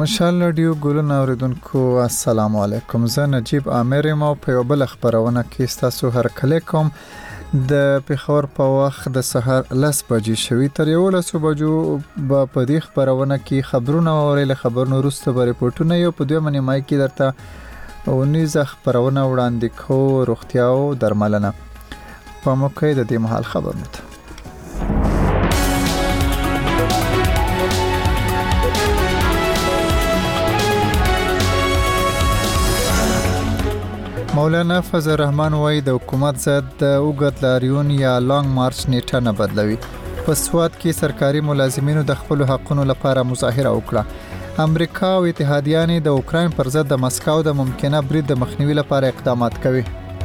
مشال رادیو ګلون اوریدونکو السلام علیکم. زه نجیب عامر یم او په یو بل خبرونه کې تاسو هر کله کوم د پیښور په وخت د سحر 10 بجې شوي تر 11 بجو په دې خبرونه کې خبرونه اورل خبرونه وروسته به ریپورتونه یو په دوه منیمای کې درته اونیزه خبرونه وړاندې کو روغتیا او درملنه په موقع د دې محل خبرونه مولانا فضل الرحمن وایي د حکومت ضد د اوږد لاریون یا لانګ مارچ نیټه نه بدلوي. په سوات کې سرکاري ملازمینو د خپل حقونو لپاره مظاهره وکړه. امریکا او اتحادیان د اوکراین پر ضد د مسکو د ممکنه برید د مخنیوي لپاره اقدامات کوي.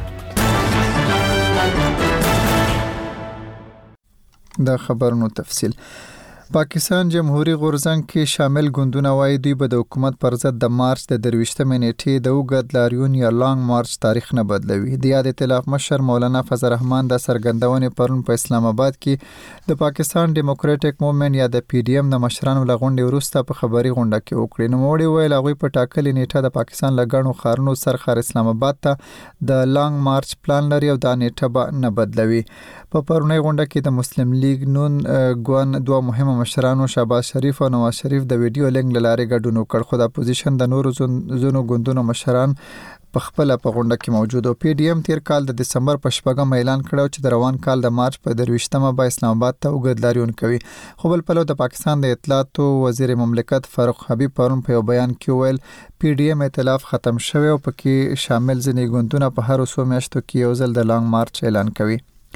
د خبرونو تفصیل. پاکستان جمهوریت غورځنګ کې شامل ګوندونه وایي دوی به د حکومت پر ضد د مارچ د 23 نیټې د اوږد لاریون یا لانګ مارچ تاریخ نه بدلوي. د یاد ائتلاف مشر مولانا فضل الرحمن د سرګندونې پرون په اسلام آباد کې د پاکستان ډیموکراټک موومېنټ یا د پی ډی ایم د مشرانو لغونډې وروسته په خبري غونډه کې وکړي. نو وړي ویل هغه په ټاکلې نیټه د پاکستان لګڼو خارونو سرخر اسلام آباد ته د لانګ مارچ پلان لري او دا نیټه به نه بدلوي. په پرونی غونډه کې د مسلم لیگ نون ګوند دوه مهمه مشرانو شهباز شریف او نواز شریف د ویډیو لینک لاره ګډون وکړ. خو د اپوزیشن د نورو زونو ګوندونو مشران په خپل په غونډه کې موجود او پی ډی ایم تیر کال د دسمبر په شپږم اعلان کړو چې د روان کال د مارچ په 23مه به اسلام آباد ته اوږد لاریون کوي. خو بل پلو د پاکستان د اطلاعات وزیر مملکت فاروق حبیب پرون په یو بیان کې ویل پی ډی ایم ائتلاف ختم شوی او پکې شامل ځینې ګوندونه په هر څو میاشتو کې یو ځل د لانګ مارچ اعلان کوي.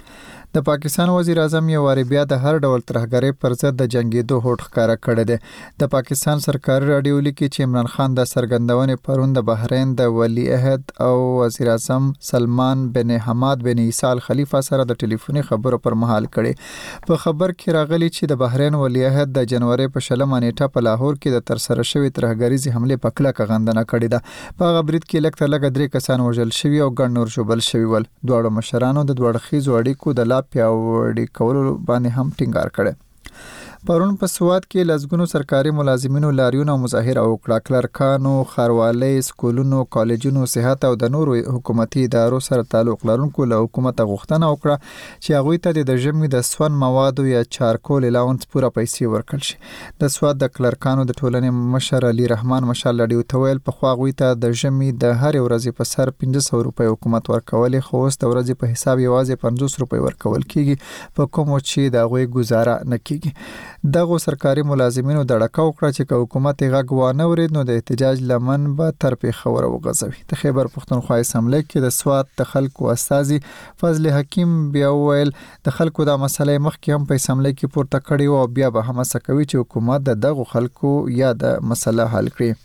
د پاکستان وزیر اعظم یو واری بیا د هر ډول ترهګرۍ پر ضد د جنگیدو هوډ ښکارا کړی دی. د پاکستان سرکاري رادیو لیکي چې عمران خان د سرګندونې پرون د بحرین د ولی عهد او وزیر اعظم سلمان بن حماد بن عیسی ال خلیفہ سره د ټلیفوني خبرو پر مهال کړي. په خبر کې راغلی چې د بحرین ولی عهد د جنوري په 20 نیټه په لاهور کې د ترسره شوی ترهګریزي حمله په کلکه غندنه کړې ده. په هغه برید کې لکه 3 کسان وژل شوي او ګڼ نور ژوبل شوي ول. دواړو مشرانو د دوړخیزو اړیکو د پیاوړي کولو باندې هم ټینګار کړي. پرون په سوات کې لزګونو سرکاري ملازمینو لاریون او مظاهره وکړه. کلرکانو، خاروالۍ، سکولونو، کالجونو، صحت او د نورو حکومتي ادارو سره تعلق لرونکو له حکومت غوښتنه وکړه چې هغوی ته د ژمي د سون موادو یا چارکول الاونس پوره پیسې ورکړل شي. د سوات د کلرکانو د ټولنې مشر علي رحمان مشال لډیو تویل په خوا هغوی ته د ژمي د هر ورځې په سر 1500 روپۍ حکومت ورکولې، خو اوس د ورځې په حساب یوازې 50 روپۍ ورکول کیږي په کوم چې د هغوی گزاره نه کیږي. دغه سرکاري ملازمینو د ډکه وکړه چې حکومت غږ وانه ورید نو د احتجاج لمن به تر پیښور وغځوي. د خیبر پښتونخوا اسمبلی کې د سوات د خلکو استازي فضل حکیم بیا ویل د خلکو د مسلې مخکې هم په اسمبلی کې پورته کړي او بیا به هم څه کوي چې حکومت دغه خلکو یا د مسله حل کړي.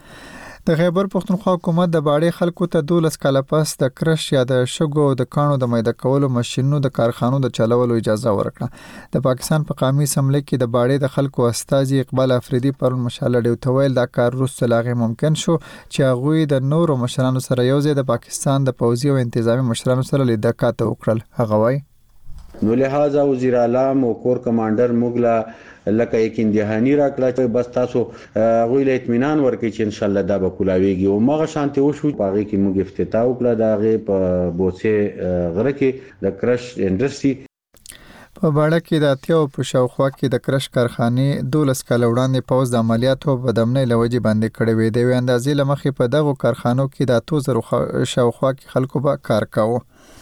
د خیبر پښتونخوا حکومت د باړې خلکو ته 12 کاله پس د کرش یا د شګو د کانو د میده کولو ماشينونو د کارخانو د چلولو اجازه ورکړه. د پاکستان په قومي اسمبلی کې د باړې د خلکو استازي اقبال افریدي پر مشال ډیو تویل دا کار وروسته لاغه ممکن شو چې هغه د نورو مشرانو سره یوځای د پاکستان د پوځي او انتظامی مشرانو سره لیدکاته وکړل. هغه وایي نو لہذا وزیر اعلی او کور کمانډر موږ لکه یک اندهانی راکړه چې بس تاسو غوښله اطمینان ورکړي چې ان شاء الله دا به کولاویږي او مغه شانتي وشو. باغی کې موږ افتتاح وکړه دا غي په بوڅه غره کې د کرش انډستری په باړه کې د اتیاو په شاوخوا کې د کرش کارخانې 12 کال وړاندې پوز د عملیاتو په دمنې لوجې باندې کړې وې. د اندازې لمخې په دغه کارخانو کې د 2000 شاوخوا کې خلکو به کار کاوه.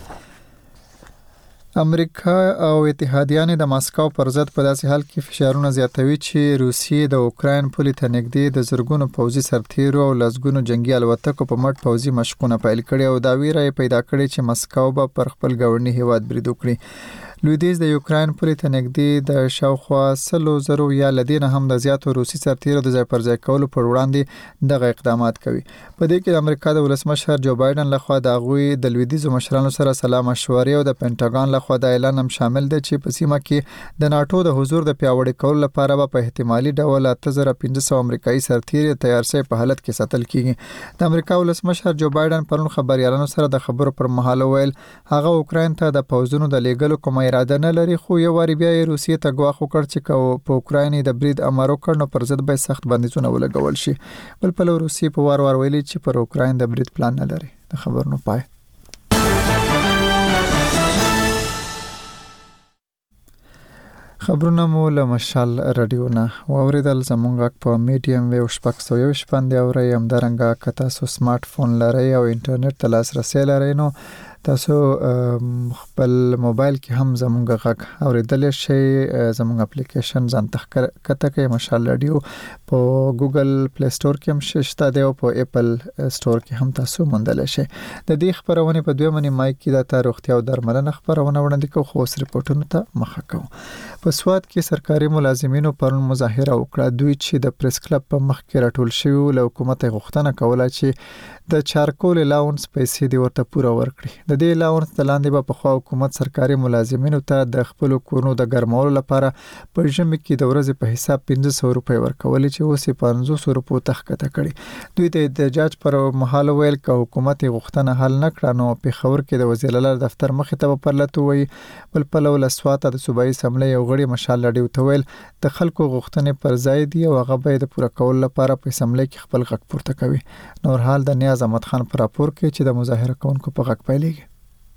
امریکا او اتحادیان د ماسکو پر ضد په داسې حال کې فشارونه زیاتوي چې روسیې د اوکراین پولې ته نږدې د زرګونو پوځي سرتیرو او لزګونو جنگي الوتکو په مټ پوځي مشقونه پیل کړي او دا ویره پیدا کړي چې ماسکو به پر خپل ګاونډي هیواد برید وکړي. لویدیځ د یوکراین پولې ته نږدې د شاوخوا 100,000 یا لدینه هم د زیاتو روسي سرتیرو د ځای پر ځای کولو پر وړاندې دغه اقدامات کوي. په دې کې د امریکا د ولسمشر جو بایدن لخوا د غوي د لویدیځو مشرانو سره سلام مشورې او د پینټاګون لخوا د اعلان هم شامل دي چې په سیمه کې د ناتو د حضور د پیاوړي کولو لپاره په احتمالي ډول 8500 امریکایي سرتیر تیار سي په حالت کې ساتل کیږي. د امریکا ولسمشر جو بایدن پرون خبريالانو سره د خبرو پر مهال ویل هغه اوکراین ته د پوځونو د لیګلو کوم اراده نه لري، خو یو واری بیا یې روسیې ته ګواښ وکړ چې په اوکراین د برید امر وکړ نو پر ضد به سخت بندیزونه ولګول شي. بل پلو روسیې په وار ویلي چې پر اوکراین د برید پلان نه لري. د خبرونو پای. خبرونه مو له مشال رادیو نه واوریدل. زمونږ په میډیم ویو شپږ سو یو شپاندې اوري همدارنګه که تاسو سمارټ فون لرئ او انټرنیټ ته لاسرسی لرئ نو تاسو خپل موبایل کې هم زمونږ غږ اوریدل شي. زمونږ اپلیکیشن ځان کته کې مشال رادیو په ګوګل پلی سٹور کې هم شته دی او په اپل سٹور کې هم تاسو موندل شي. د دې خبرونه په دوه منی مای کې د تاریخي او درملنه خبرونه وړاندې کوو، خو سرپورټونو ته مخه کوو. په سواد کې سرکاري ملازمینو پرون مظاهره وکړه. دوی چې د پریس کلب په مخ کې راټول شوی له حکومت غوښتنه کوله چې د چارکول الاونس پیسې دی ورته پوره ورکړي. د دې الاونس د لاندې په خوا حکومت سرکاري ملازمینو ته د خپل کورونو د ګرمولو لپاره په ژمي کې د ورځې په حساب 1500 روپۍ ورکول چې اوس 500 روپۍ تخکته کړي. دوی د احتجاج پر مهال ویل چې حکومت غوښتنه حل نه کړه نو په خبر کې د وزیر اعلی دفتر مخ ته پرلته وي. بل پلو لسواته د صوبایي سملې یو غړي مشال لډیو ته ویل د خلکو غوښتنې پر ځای دی او هغه به د پوره کول لپاره په سملې کې خپل غږ پورته کوي. نور حال د نیاز احمد خان پر راپور کې چې د مظاهره کوونکو په غږ پیلېږي.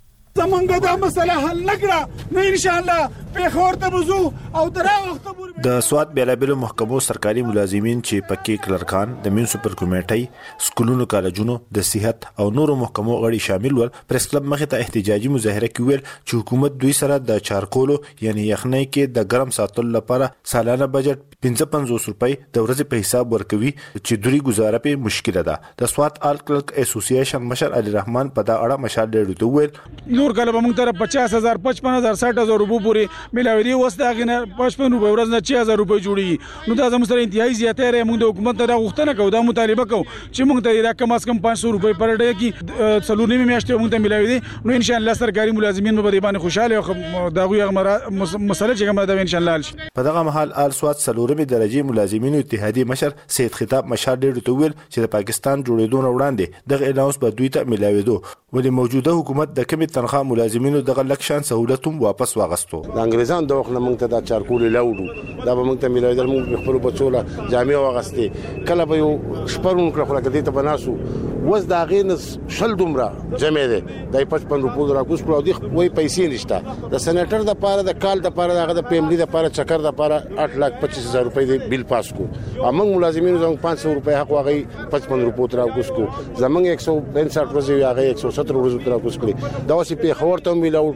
زمونږ دا مسله حل نکړه نو ان شاء الله په خور ته وزو او درا وخت د سواد بیلابلو محکمو سرکاري ملازمین چې پکې کلرکان د میونسپل کمیټې سکولونو کالجونو د صحت او نورو محکمو غړي شامل ول پریس کلب مخه ته احتجاجي مظاهره کوي چې حکومت دوی سره د چارکولو یعنی یخنۍ کې د ګرم ساتلو لپاره سالانه بجټ 5500 روپۍ د ورځې په حساب ورکوي چې دوی گزاره په مشکله ده. د سواد آل کلرک اسوسییشن مشر علي رحمان په دا اړه مشال ډېر ته ویل نور کله به موږ ته 50000 55000 60000 روپۍ پورې ملاوي دي. اوس دا غنه 55 روپۍ ورځ نه 6000 روپۍ جوړي نو دا زموږ سره انتهایی زیاته لري. موږ د حکومت ته غوښتنه کوو دا مطالبه کوو چې موږ ته دا کم از کم 500 روپۍ پر ډے کې څلور نیمه میاشتې موږ ته ملاوي دي. نو ان شاء الله سرکاري ملازمین به باندې خوشاله او دا غوي مسله چې کومه دا ان شاء الله شي. په دغه محل آل سواد څلورمې درجه ملازمینو اتحادیه مشر سید خطاب مشال ډېر ته ویل چې د پاکستان جوړېدو وړاندې دغه الاونس به دوی ته ملاويدو ولې موجوده حکومت د کمی تنخواه ملازمینو دغه لکشان سہولت هم واپس واغستو. د انګریزان د وخت نه موږ ته د چارکول لاوډو دا به موږ ته ملاویدل. موږ خپل بچوله جامع واغستې کله به یو شپرون کړه خو کله ته بناسو وز دا غینس شل دومره جمع ده د 55 روپو راکوس کړو دی وای پیسې نشته. د سېنیټر د پاره د کال د پاره دغه د پیملی د پاره چکر د پاره 8,25,000 روپۍ د بیل پاس کو. امنګ ملازمینو زموږ 500 روپۍ حق واغی 55 روپو تر راکوس کو. زمنګ 165 ورځې هغه 170 ورځې تر راکوس کړی. دا اوس په خبر ته ملاو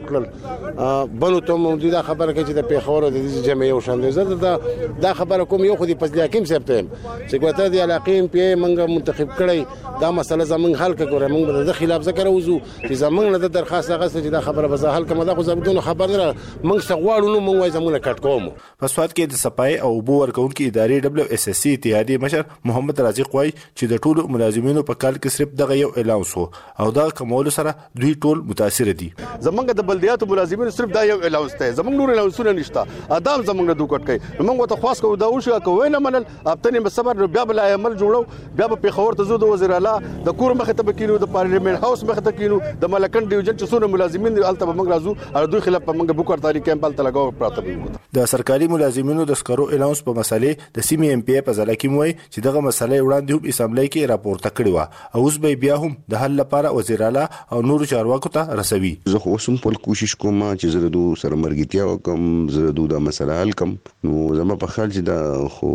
کړل بنو ته مو دا خبره کوي چې د پیښور د جمع یو شان دی. زه دا خبره کوم یو خو د پزلا کیم سپتم چې ګوته د علاقین په منګه منتخب کړی دا مسله زمنګ حل کړو. موږ د خلاف ذکر وزو چې زمنګ نه د درخواست غوښته چې دا خبره به حل کوم دا خو زموږ خبر نه موږ څغواړو نو موږ وای زموږ کټ کوم. په سواد کې د صفای او بو ورکونکو ادارې WSSC اتحادیه مشر محمد رازق وای چې د ټولو ملازمینو په کال کې صرف دغه یو الاونس او دا کومول سره دوی ټول متاثر دي. زمنګ د بلدیاتو ملازمینو صرف دا یو الاونس ته زمنګ نور الاونسونه نشته. ادم زمنګ د دوکټ کوي موږ ته خاص کو دا وشو کوي نه منل اپتنې به صبر بیا بل عمل جوړو بیا په خبر ته زو د وزیر اعلی د کور مخ ته بکینو د پارلیمنت هاوس مخ ته کینو د ملکن ډیویژن چې څونه ملازمین الته به موږ راځو او دوی خلاف موږ بوکر تاریخ کیمپ الته لګاو پراته. د سرکاري ملازمینو د سکرو الاونس په مسلې د سیمې MP په ځل کې موي چې دغه مسلې وړاندې هم اسمبلی کې راپورته کړی و او اوس به بیا هم د حل لپاره وزیر اعلی او نور چارواکو ته رسوي. زه خو اوسم په کوشش کوم چې زه د سره مرګتیا وکم زه د مسله حل کم. نو زما په خیال چې دا خو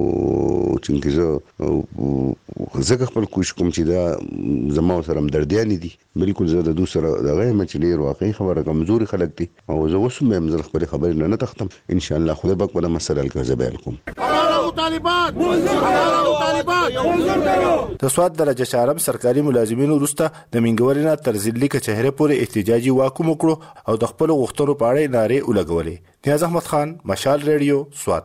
چې زه خپل کوشش کوم چې دا زما سره همدردیان دي. بالکل زه د سره دغه مچلې واقعي خبره کمزوري خلک دي او زه اوسم هم خپل خبرې نه تختم ان شاء الله خدای پاک په مسله حل کوي بیان کوم. د سواد درجه چهارم سرکاري ملازمینو وروسته د منګوري نه تر ضلعي کچهره پورې احتجاجي واکو وکړو او د خپل غوښتنو په اړه نارې ولګولې. نیاز احمد خان مشال ریډیو سواد.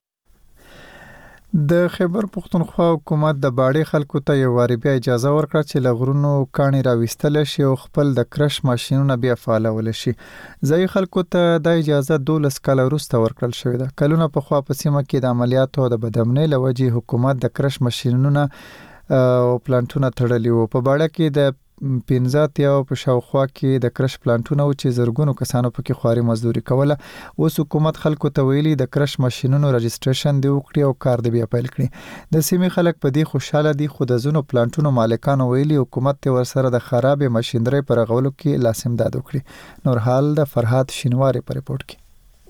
د خیبر پختونخوا حکومت د باړې خلکو ته یو واری بیا اجازه ورکړه چې لغرونو کاني راوستل شي او خپل د کرش ماشينونه بیا فعالول شي. ځای خلکو ته د اجازه 12 کال وروسته ورکړل شوې ده. کلونه په خوا په سیمه کې د عملیاتو د بدامنۍ لوجې حکومت د کرش ماشينونه او پلانټونه تړلي وو. په باړه کې د 15 په شاوخوا کې د کرش پلانټونو چې زرګونو کسانو پکې خواري مزدوري کوله. اوس حکومت خلکو ته ویلي د کرش ماشينونو رجسټریشن دی وکړي او کار دی بیا پیل کړي. د سیمې خلک په دې خوشاله دي، خو د زونو پلانټونو مالکانو ویلي حکومت ته ورسره د خراب ماشينري پر غولو کې لاسمداد وکړي. نور حال د فرهاد شینواری په ریپورت کې.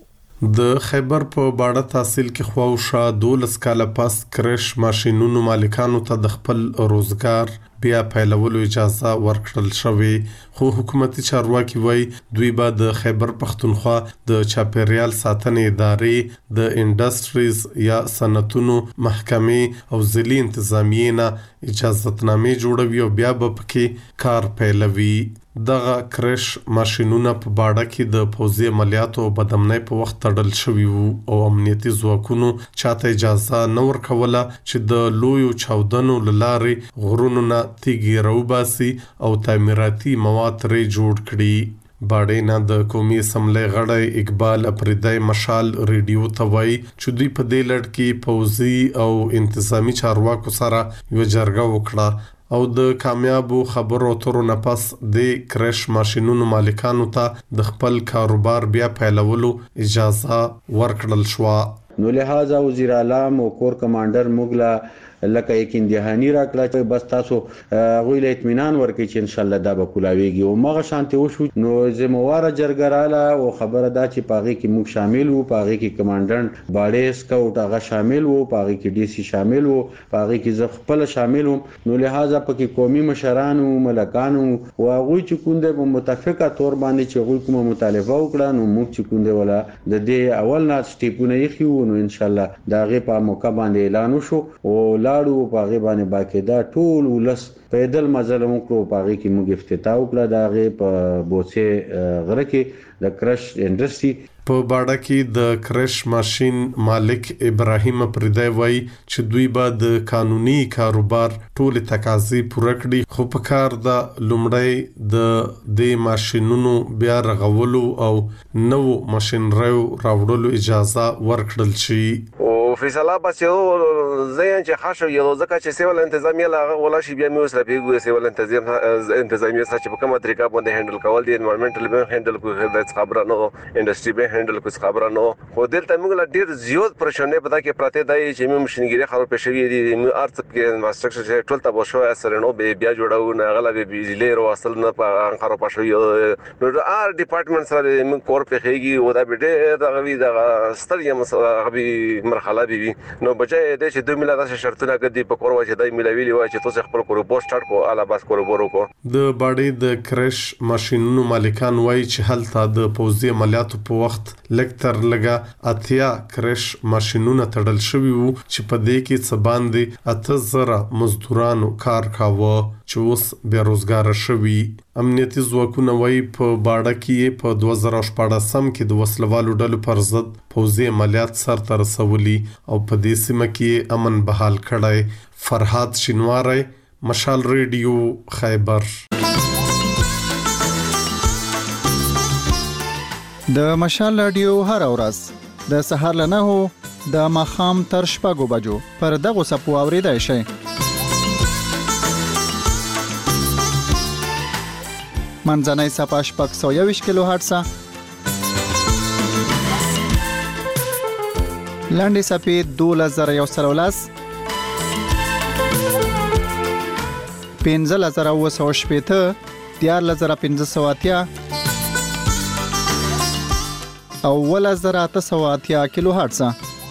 د خیبر په باړه تحصیل کې خواوشا 12 کاله پس کرش ماشينونو مالکانو ته د خپل روزګار بیا پیلولو اجازه ورکړل شوې، خو حکومتي چارواکي وایي دوی به د خیبر پختونخوا د چاپیریال ساتنې ادارې د انډستریز یا صنعتونو محکمې او ضلعي انتظامیې نه اجازتنامې جوړوي او بیا به پکې کار پیلوي. دغه کرش ماشينونه په باړه کې د پوځي عملیاتو او بدامنۍ په وخت تړل شوي وو او امنیتي ځواکونو چاته اجازه نه ورکوله چې د لویو چاودنو لارې غرونو نه تیږې راوباسي او تعمیراتي مواد ترې جوړ کړي. باډینا د قومي اسمبلی غړی اقبال اپریدی مشال ریډیو ته وایي چې دوی په دې لړ کې پوځي او انتظامی چارواکو سره یو جرګه وکړه او د کامیابو خبرو اترو نه پس د کرش ماشينونو مالکانو ته د خپل کاروبار بیا پیلولو اجازه ورکړل شو. نو لہذا وزیر اعلی او کور کمانډر موږ لکه یک اندهانی راکړه چې بس تاسو غوښله اطمینان ورکړي چې ان شاء الله دا به کولاویږي او مغه شانتي وشو. نو زمواره جرګراله او خبره دا چې پاغي کې موږ شامل وو، پاغي کې کمانډنټ باډې سکاوټ هغه شامل وو، پاغي کې ډي سي شامل وو، پاغي کې زه خپل شامل وم. نو لہذا پکې قومي مشرانو ملکانو او هغه چې کونده په متفقه تور باندې چې هغه کومه مطالبه وکړه نو موږ چې کونده ولا د دې اول نه سټیپونه یې خو نو ان شاء الله دا غي په موقع باندې اعلان وشو او لاړو پاغي باندې باقاعده ټول ولس پیدل مزل وکړو. پاغي کې موږ افتتاح وکړه دا غي په بوڅه غره کې د کرش انډستری. په باړه کې د کرش ماشين مالک ابراهیم اپریدی وایي چې دوی به د قانوني کاروبار ټول تقاضې پوره کړي، خو په کار د لومړی د ماشينونو بیا رغولو او نو ماشينریو راوړلو اجازه ورکړل شي. فیصله بچو زين چې خاصه یو ځکه چې سیول انتظامیه لا ولا شي بیا موږ سره پیګو سیول انتظامیه چې په کومه طریقه باندې هندل کول دي انوایرنمنټل به هندل کوي د خبره نو انډستری به هندل کوي خبره نو خو دلته موږ لا ډیر زیات پرېشانې پتا کې پراته دی چې موږ مشنګری خبر پېښوي دي موږ ارڅ کې انفراستراکچر چې ټول ته بشو اثر نو بیا جوړو نه غلا به بجلی رو اصل نه په انقره پښوي نو ار ډپارټمنټ سره موږ کور پېخيږي او دا به ډېر غوي د ستړي غوي مرحله بي نو بچای د چې 2 میلیارډ شرطونه کدي په کور وځي د میلاویلی وای چې تاسو خپل کور پوسټ سٹارټ کو الا باس کور ورو کو. د باډي د کرش ماشينونو مالکان وای چې هلته د پوزي عملیاتو په وخت لکتر لګه اتیا کرش ماشينونه تړل شوی وو چې په دې کې څه باندې 8000 مزدورانو کار کاوه چې اوس بیروزګار شوی. امنیتي ځواکونه وای په باډه کې په 2014 کې د وسلوالو ډلو پر ضد پوزي عملیات سر ته رسولي او په دې سیمه کې امن بحال کړای. فرهاد شینواری، مشال ریډیو، خیبر. د مشال رادیو هر ورځ د سهار له 9 د ماخام تر 6 بجو پر دغه سپو اوریدای شي. منځنۍ صفه 621 کیلو هرتز، لاندې صفه 2113 15980 14580 او 1880 کیلو هرتز.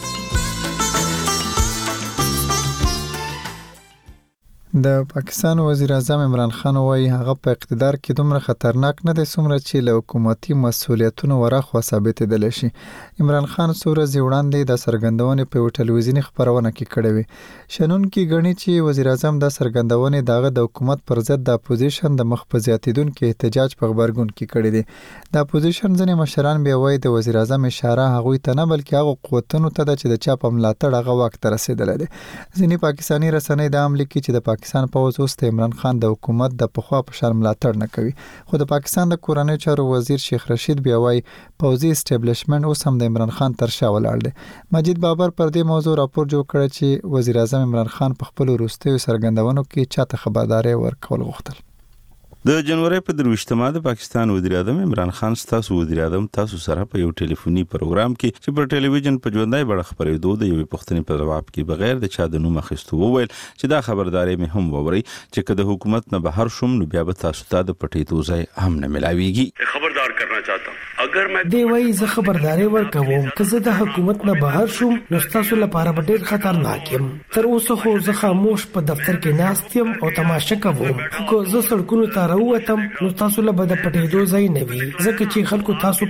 د پاکستان وزیر اعظم عمران خان وایي هغه په اقتدار کې دومره خطرناک نه دی څومره چې له حکومتي مسؤلیتونو ورخوا ثابتېدل شي. عمران خان څو ورځې وړاندې د څرګندونې په ټلویزیونی خبرونه کې کړې وې. شنونکي ګڼي چې وزیر اعظم د څرګندونې دغه د حکومت پر ضد د اپوزیشن د مخ په زیاتیدونکو احتجاج په خبرګون کې کړی دی. د اپوزیشن ځینې مشران بیا وایي د وزیر اعظم اشاره هغوی ته نه بلکې هغه قوتونو ته ده چې د چا په ملاتړ هغه واک ته رسېدلی دی. ځینې پاکستاني رسنۍ دا هم لیکي چې د پاکستان پوځ اوس د عمران خان د حکومت د پخوا په شان ملاتړ نه کوي. خو د پاکستان د کورنۍ چارو وزیر شیخ رشید بیا وایي پوځي اسټابلیشمنت اوس هم د عمران خان تر شا ولاړ دی. مجید بابر پر دې موضوع راپور جوړ کړی چې وزیر اعظم عمران خان په خپل وروستیو څرګندونو کې چاته خبرداري ورکول غوښتل. د جنوري په 23مه د پاکستان وزیر اعظم عمران خان ستاسو وزیر اعظم تاسو سره په یو ټلیفوني پروګرام کې چې پر ټلویزیون په ژوندۍ بڼه خبرېدو د یوې پوښتنې په جواب کې بغیر د چا د نوم اخیستو وویل چې دا خبرداري مې هم ووري چې که د حکومت نه بهر شوم نو بیا به تاسو ته د پټېدو ځای هم نه ملاويږي. خبردار کرنا چاہتا ہوں اگر میں دی وای زه خبرداري ورکوم که زه د حکومت نه بهر شوم نو تاسو لپاره به ډېر خطرناک یم. تر اوسه خو زه خاموش په دفتر کې ناست یم او تماشه کوم. خو زه سړکونو ته راووتم نو تاسو له بده پټېدو ځای نه وي ځکه چې خلکو تاسو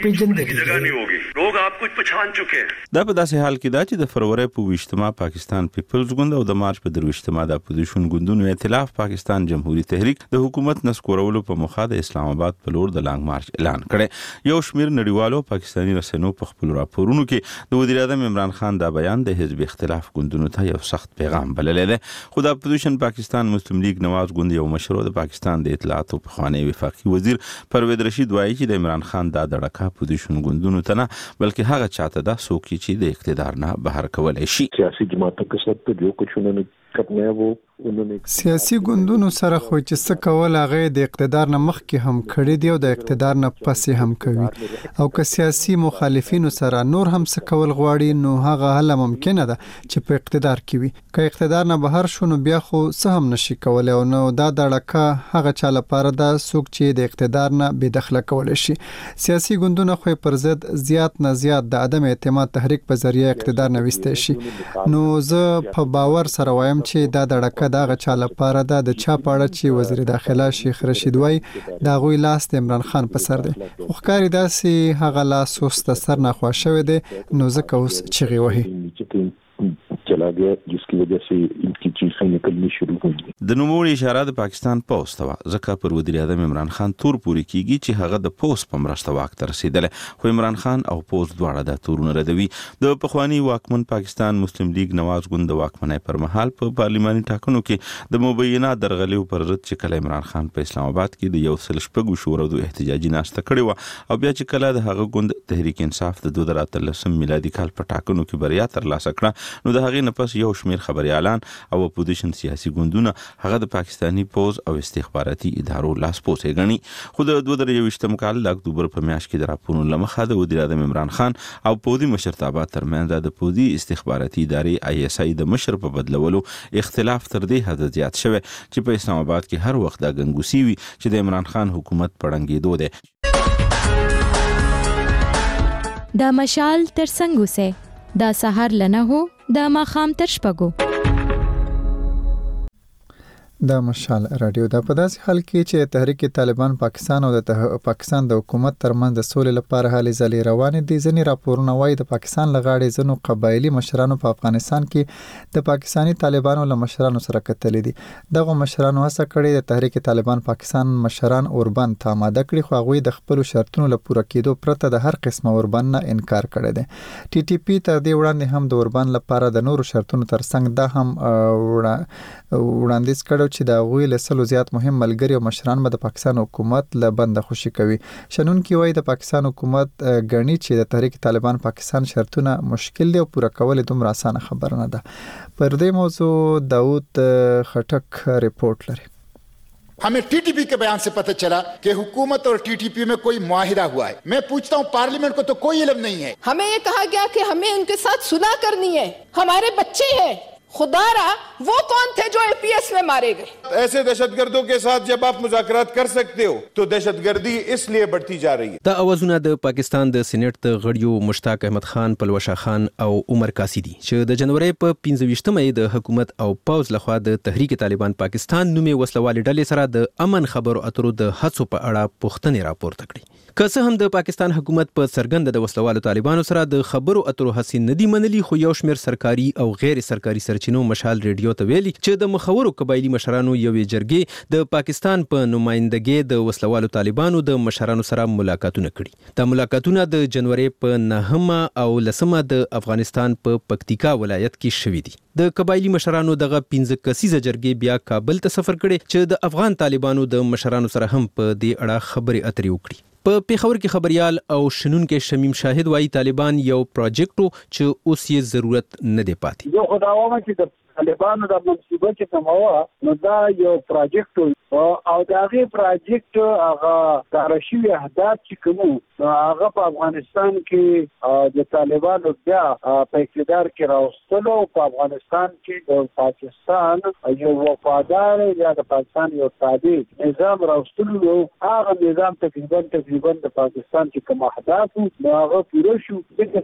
پیژندلي لوگ آپ کو پہچان چکے ہیں. دا په داسې حال کې دا چې د فروری په 20مه پاکستان پیپلز ګوند او د مارچ په 23مه د اپوزیشن ګوندونو ائتلاف پاکستان جمهوریت تحریک د حکومت نسکورولو په مخه د اسلام آباد په لور د لانګ مارچ اعلان کړي. یو شمیر نړیوالو پاکستاني رسنیو په خپل راپورونو کې د وزیر اعظم عمران خان دا بیان د حزب اختلاف ګوندونو ته یو سخت پیغام بللی دی. خو د اپوزیشن پاکستان مسلم لیگ نواز ګوند یو مشر د پاکستان د اطلاعات او پخوانی وفاقي وزیر پروید رشید وایي چې د عمران خان دا دړکه اپوزیشن ګوندونو ته نه بلکې هغه چاته دا څوک چې د اقتدار نه بهر کولای شي. سیاسي جماعتوں کے ساتھ تو جو کچھ انہوں نے کرنا ہے وہ سیاسي ګوندونو سره خو چې څه کول هغه د اقتدار نه مخکې هم کړی دی او د اقتدار نه پسې هم کوي او که سیاسي مخالفینو سره نور هم څه کول غواړي نو هغه هله ممکنه ده چې په اقتدار کې وي. که اقتدار نه بهر شو نو بیا خو څه هم نشي کولای او نو دا دړکه هغه چا لپاره ده څوک چې د اقتدار نه بې دخله کولی شي. سیاسي ګوندونه خو پر ضد زیات نه زیات د عدم اعتماد تحریک په ذریعه اقتدار نه وستی شي. نو زه په باور سره وایم چې دا دړکه دا چا لپاره دا د چا پاړه چې وزیر داخله شیخ رشید وای دا غوي لاس د عمران خان په سر دی. خو ښکاری داسې هغه لاس اوس د سر نه خوا شوی دی نو ځکه اوس چغې وهي چلا گیا جس کی وجہ سے ان کی چیخیں نکلنی شروع ہو گئی. د نوموړي اشاره د پاکستان پوسټ ته ځکه پر وزیر اعظم عمران خان تور پوری کیږي چې هغه د پوسټ په مرسته واک ته رسیدل. خو عمران خان او پوسټ دواړه د تورونه ردوي. د پخوانی واکمن پاکستان مسلم لیگ نواز ګوند د واکمنۍ پر مهال په پارلماني ټاکنو کې د مبینه درغلیو پر ضد چې کله عمران خان په اسلام آباد کې د یو سل شپږو شورو احتجاجي ناشته کړې و او بیا چې کله د هغه ګوند تحریک انصاف د 2013 میلادي کال په ټاکنو کې بریا ترلاسه کړه نو د هغې نه پس یو شمیر خبريالان او اپوزیشن سیاسي ګوندونه هغه د پاکستاني پوز او استخباراتي ادارو لاسپوڅې غني. خو د 2023م کال د اکتوبر په میاشت کې د راپورونو لمخه د وزیر اعظم عمران خان او پودي مشرتابه ترمنځ د پودي استخباراتي ادارې ISI د مشر په بدلولو اختلاف تر دې حد زیات شوی چې په اسلام آباد کې هر وخت د غنګوسی وي چې د عمران خان حکومت پړنګېدو دی. دا مشال تر څنګه سه دا سحر لنه هو دا ماخام تر شپږو. دا مشال رادیو دا په داسې حال کې چې تحریک طالبان پاکستان او د پاکستان د حکومت ترمنځ د سولې لپاره هلې ځلې روانې دي. ځینې راپورونه وایي د پاکستان لغاړې ځینو قبایلي مشرانو په افغانستان کې د پاکستاني طالبانو له مشرانو سره کتلې دي. دغه مشرانو هڅه کړې د تحریک طالبان پاکستان مشران اوربند ته آماده کړي خو هغوی د خپلو شرطونو له پوره کېدو پرته د هر قسمه اوربند نه انکار کړی دی. TTP تر دې وړاندې هم د اوربند لپاره د نورو شرطونو ترڅنګ دا هم وړاندیز کړو چې د هغوی له سلو زیات مهم ملګري او مشران به د پاکستان حکومت له بنده خوشي کوي. شنونکي وایي د پاکستان حکومت ګڼي چې د تحریک طالبان پاکستان شرطونه مشکل دي او پوره کول دومره اسانه خبره نه ده. پر دې موضوع داود خټک رپورټ لري. हमें टीटीपी के बयान से पता चला कि हुकूमत और टीटीपी में कोई मुआहिदा हुआ है. मैं पूछता हूँ पार्लियामेंट को तो कोई इल्म नहीं है. हमें ये कहा गया कि हमें उनके साथ सुलह करनी है. हमारे बच्चे हैं. खुदारा वो कौन थे जो APS में मारे गए. ऐसे दहशतगर्दों के साथ जब आप मुज़ाकरात कर सकते हो तो दहशतगर्दी इसलिए बढ़ती जा रही है. دا اوازونه د پاکستان د سېنات د غړیو مشتاق احمد خان، پلوشه خان او عمر قاصدي چې د جنوري په 15مه د حکومت او پوز لخوا د تحریک طالبان پاکستان نومي وسلوالې ډلې سره د امن خبرو اترو د هڅو په اړه پوښتنې راپورته کړې. که څه هم د پاکستان حکومت په څرګنده د وسلوالو طالبانو سره د خبرو اترو هڅې نه دي منلي، خو یو شمېر سرکاري او غیر سرکاري سرچینو مشال ریډیو ته ویلي چې د مخورو قبایلي مشرانو یوې جرګې د پاکستان په نمائندګۍ د وسلوالو طالبانو د مشرانو سره ملاقاتونه کړي. دا ملاقاتونه د جنوري په 9 او 10 د افغانستان په پکتیکا ولایت کې شوي دي. د قبایلي مشرانو دغه 15 کسیزه جرګې بیا کابل ته سفر کړي چې د افغان طالبانو د مشرانو سره هم په دې اړه خبرې اترې وکړي. په پیښور کې خبريال او شنونکو شمیم شاهد وایي طالبان یو پروجیکټ چې اوس یې ضرورت نه دی پاتې. یو خداوامه چې د طالبانو د منصوبه چې کومه نو دا یو پروجیکټ او دا غي پروجیکټ هغه کارشي اهداف چې کوم هغه په افغانستان کې د طالبانو بیا په اقتدار کې راوستلو په افغانستان کې د پاکستان یو وفادار یا د پاکستان یو تابع نظام راوستلو هغه نظام تقریبا د پاکستان کې کوم اهداف نو هغه پوره شو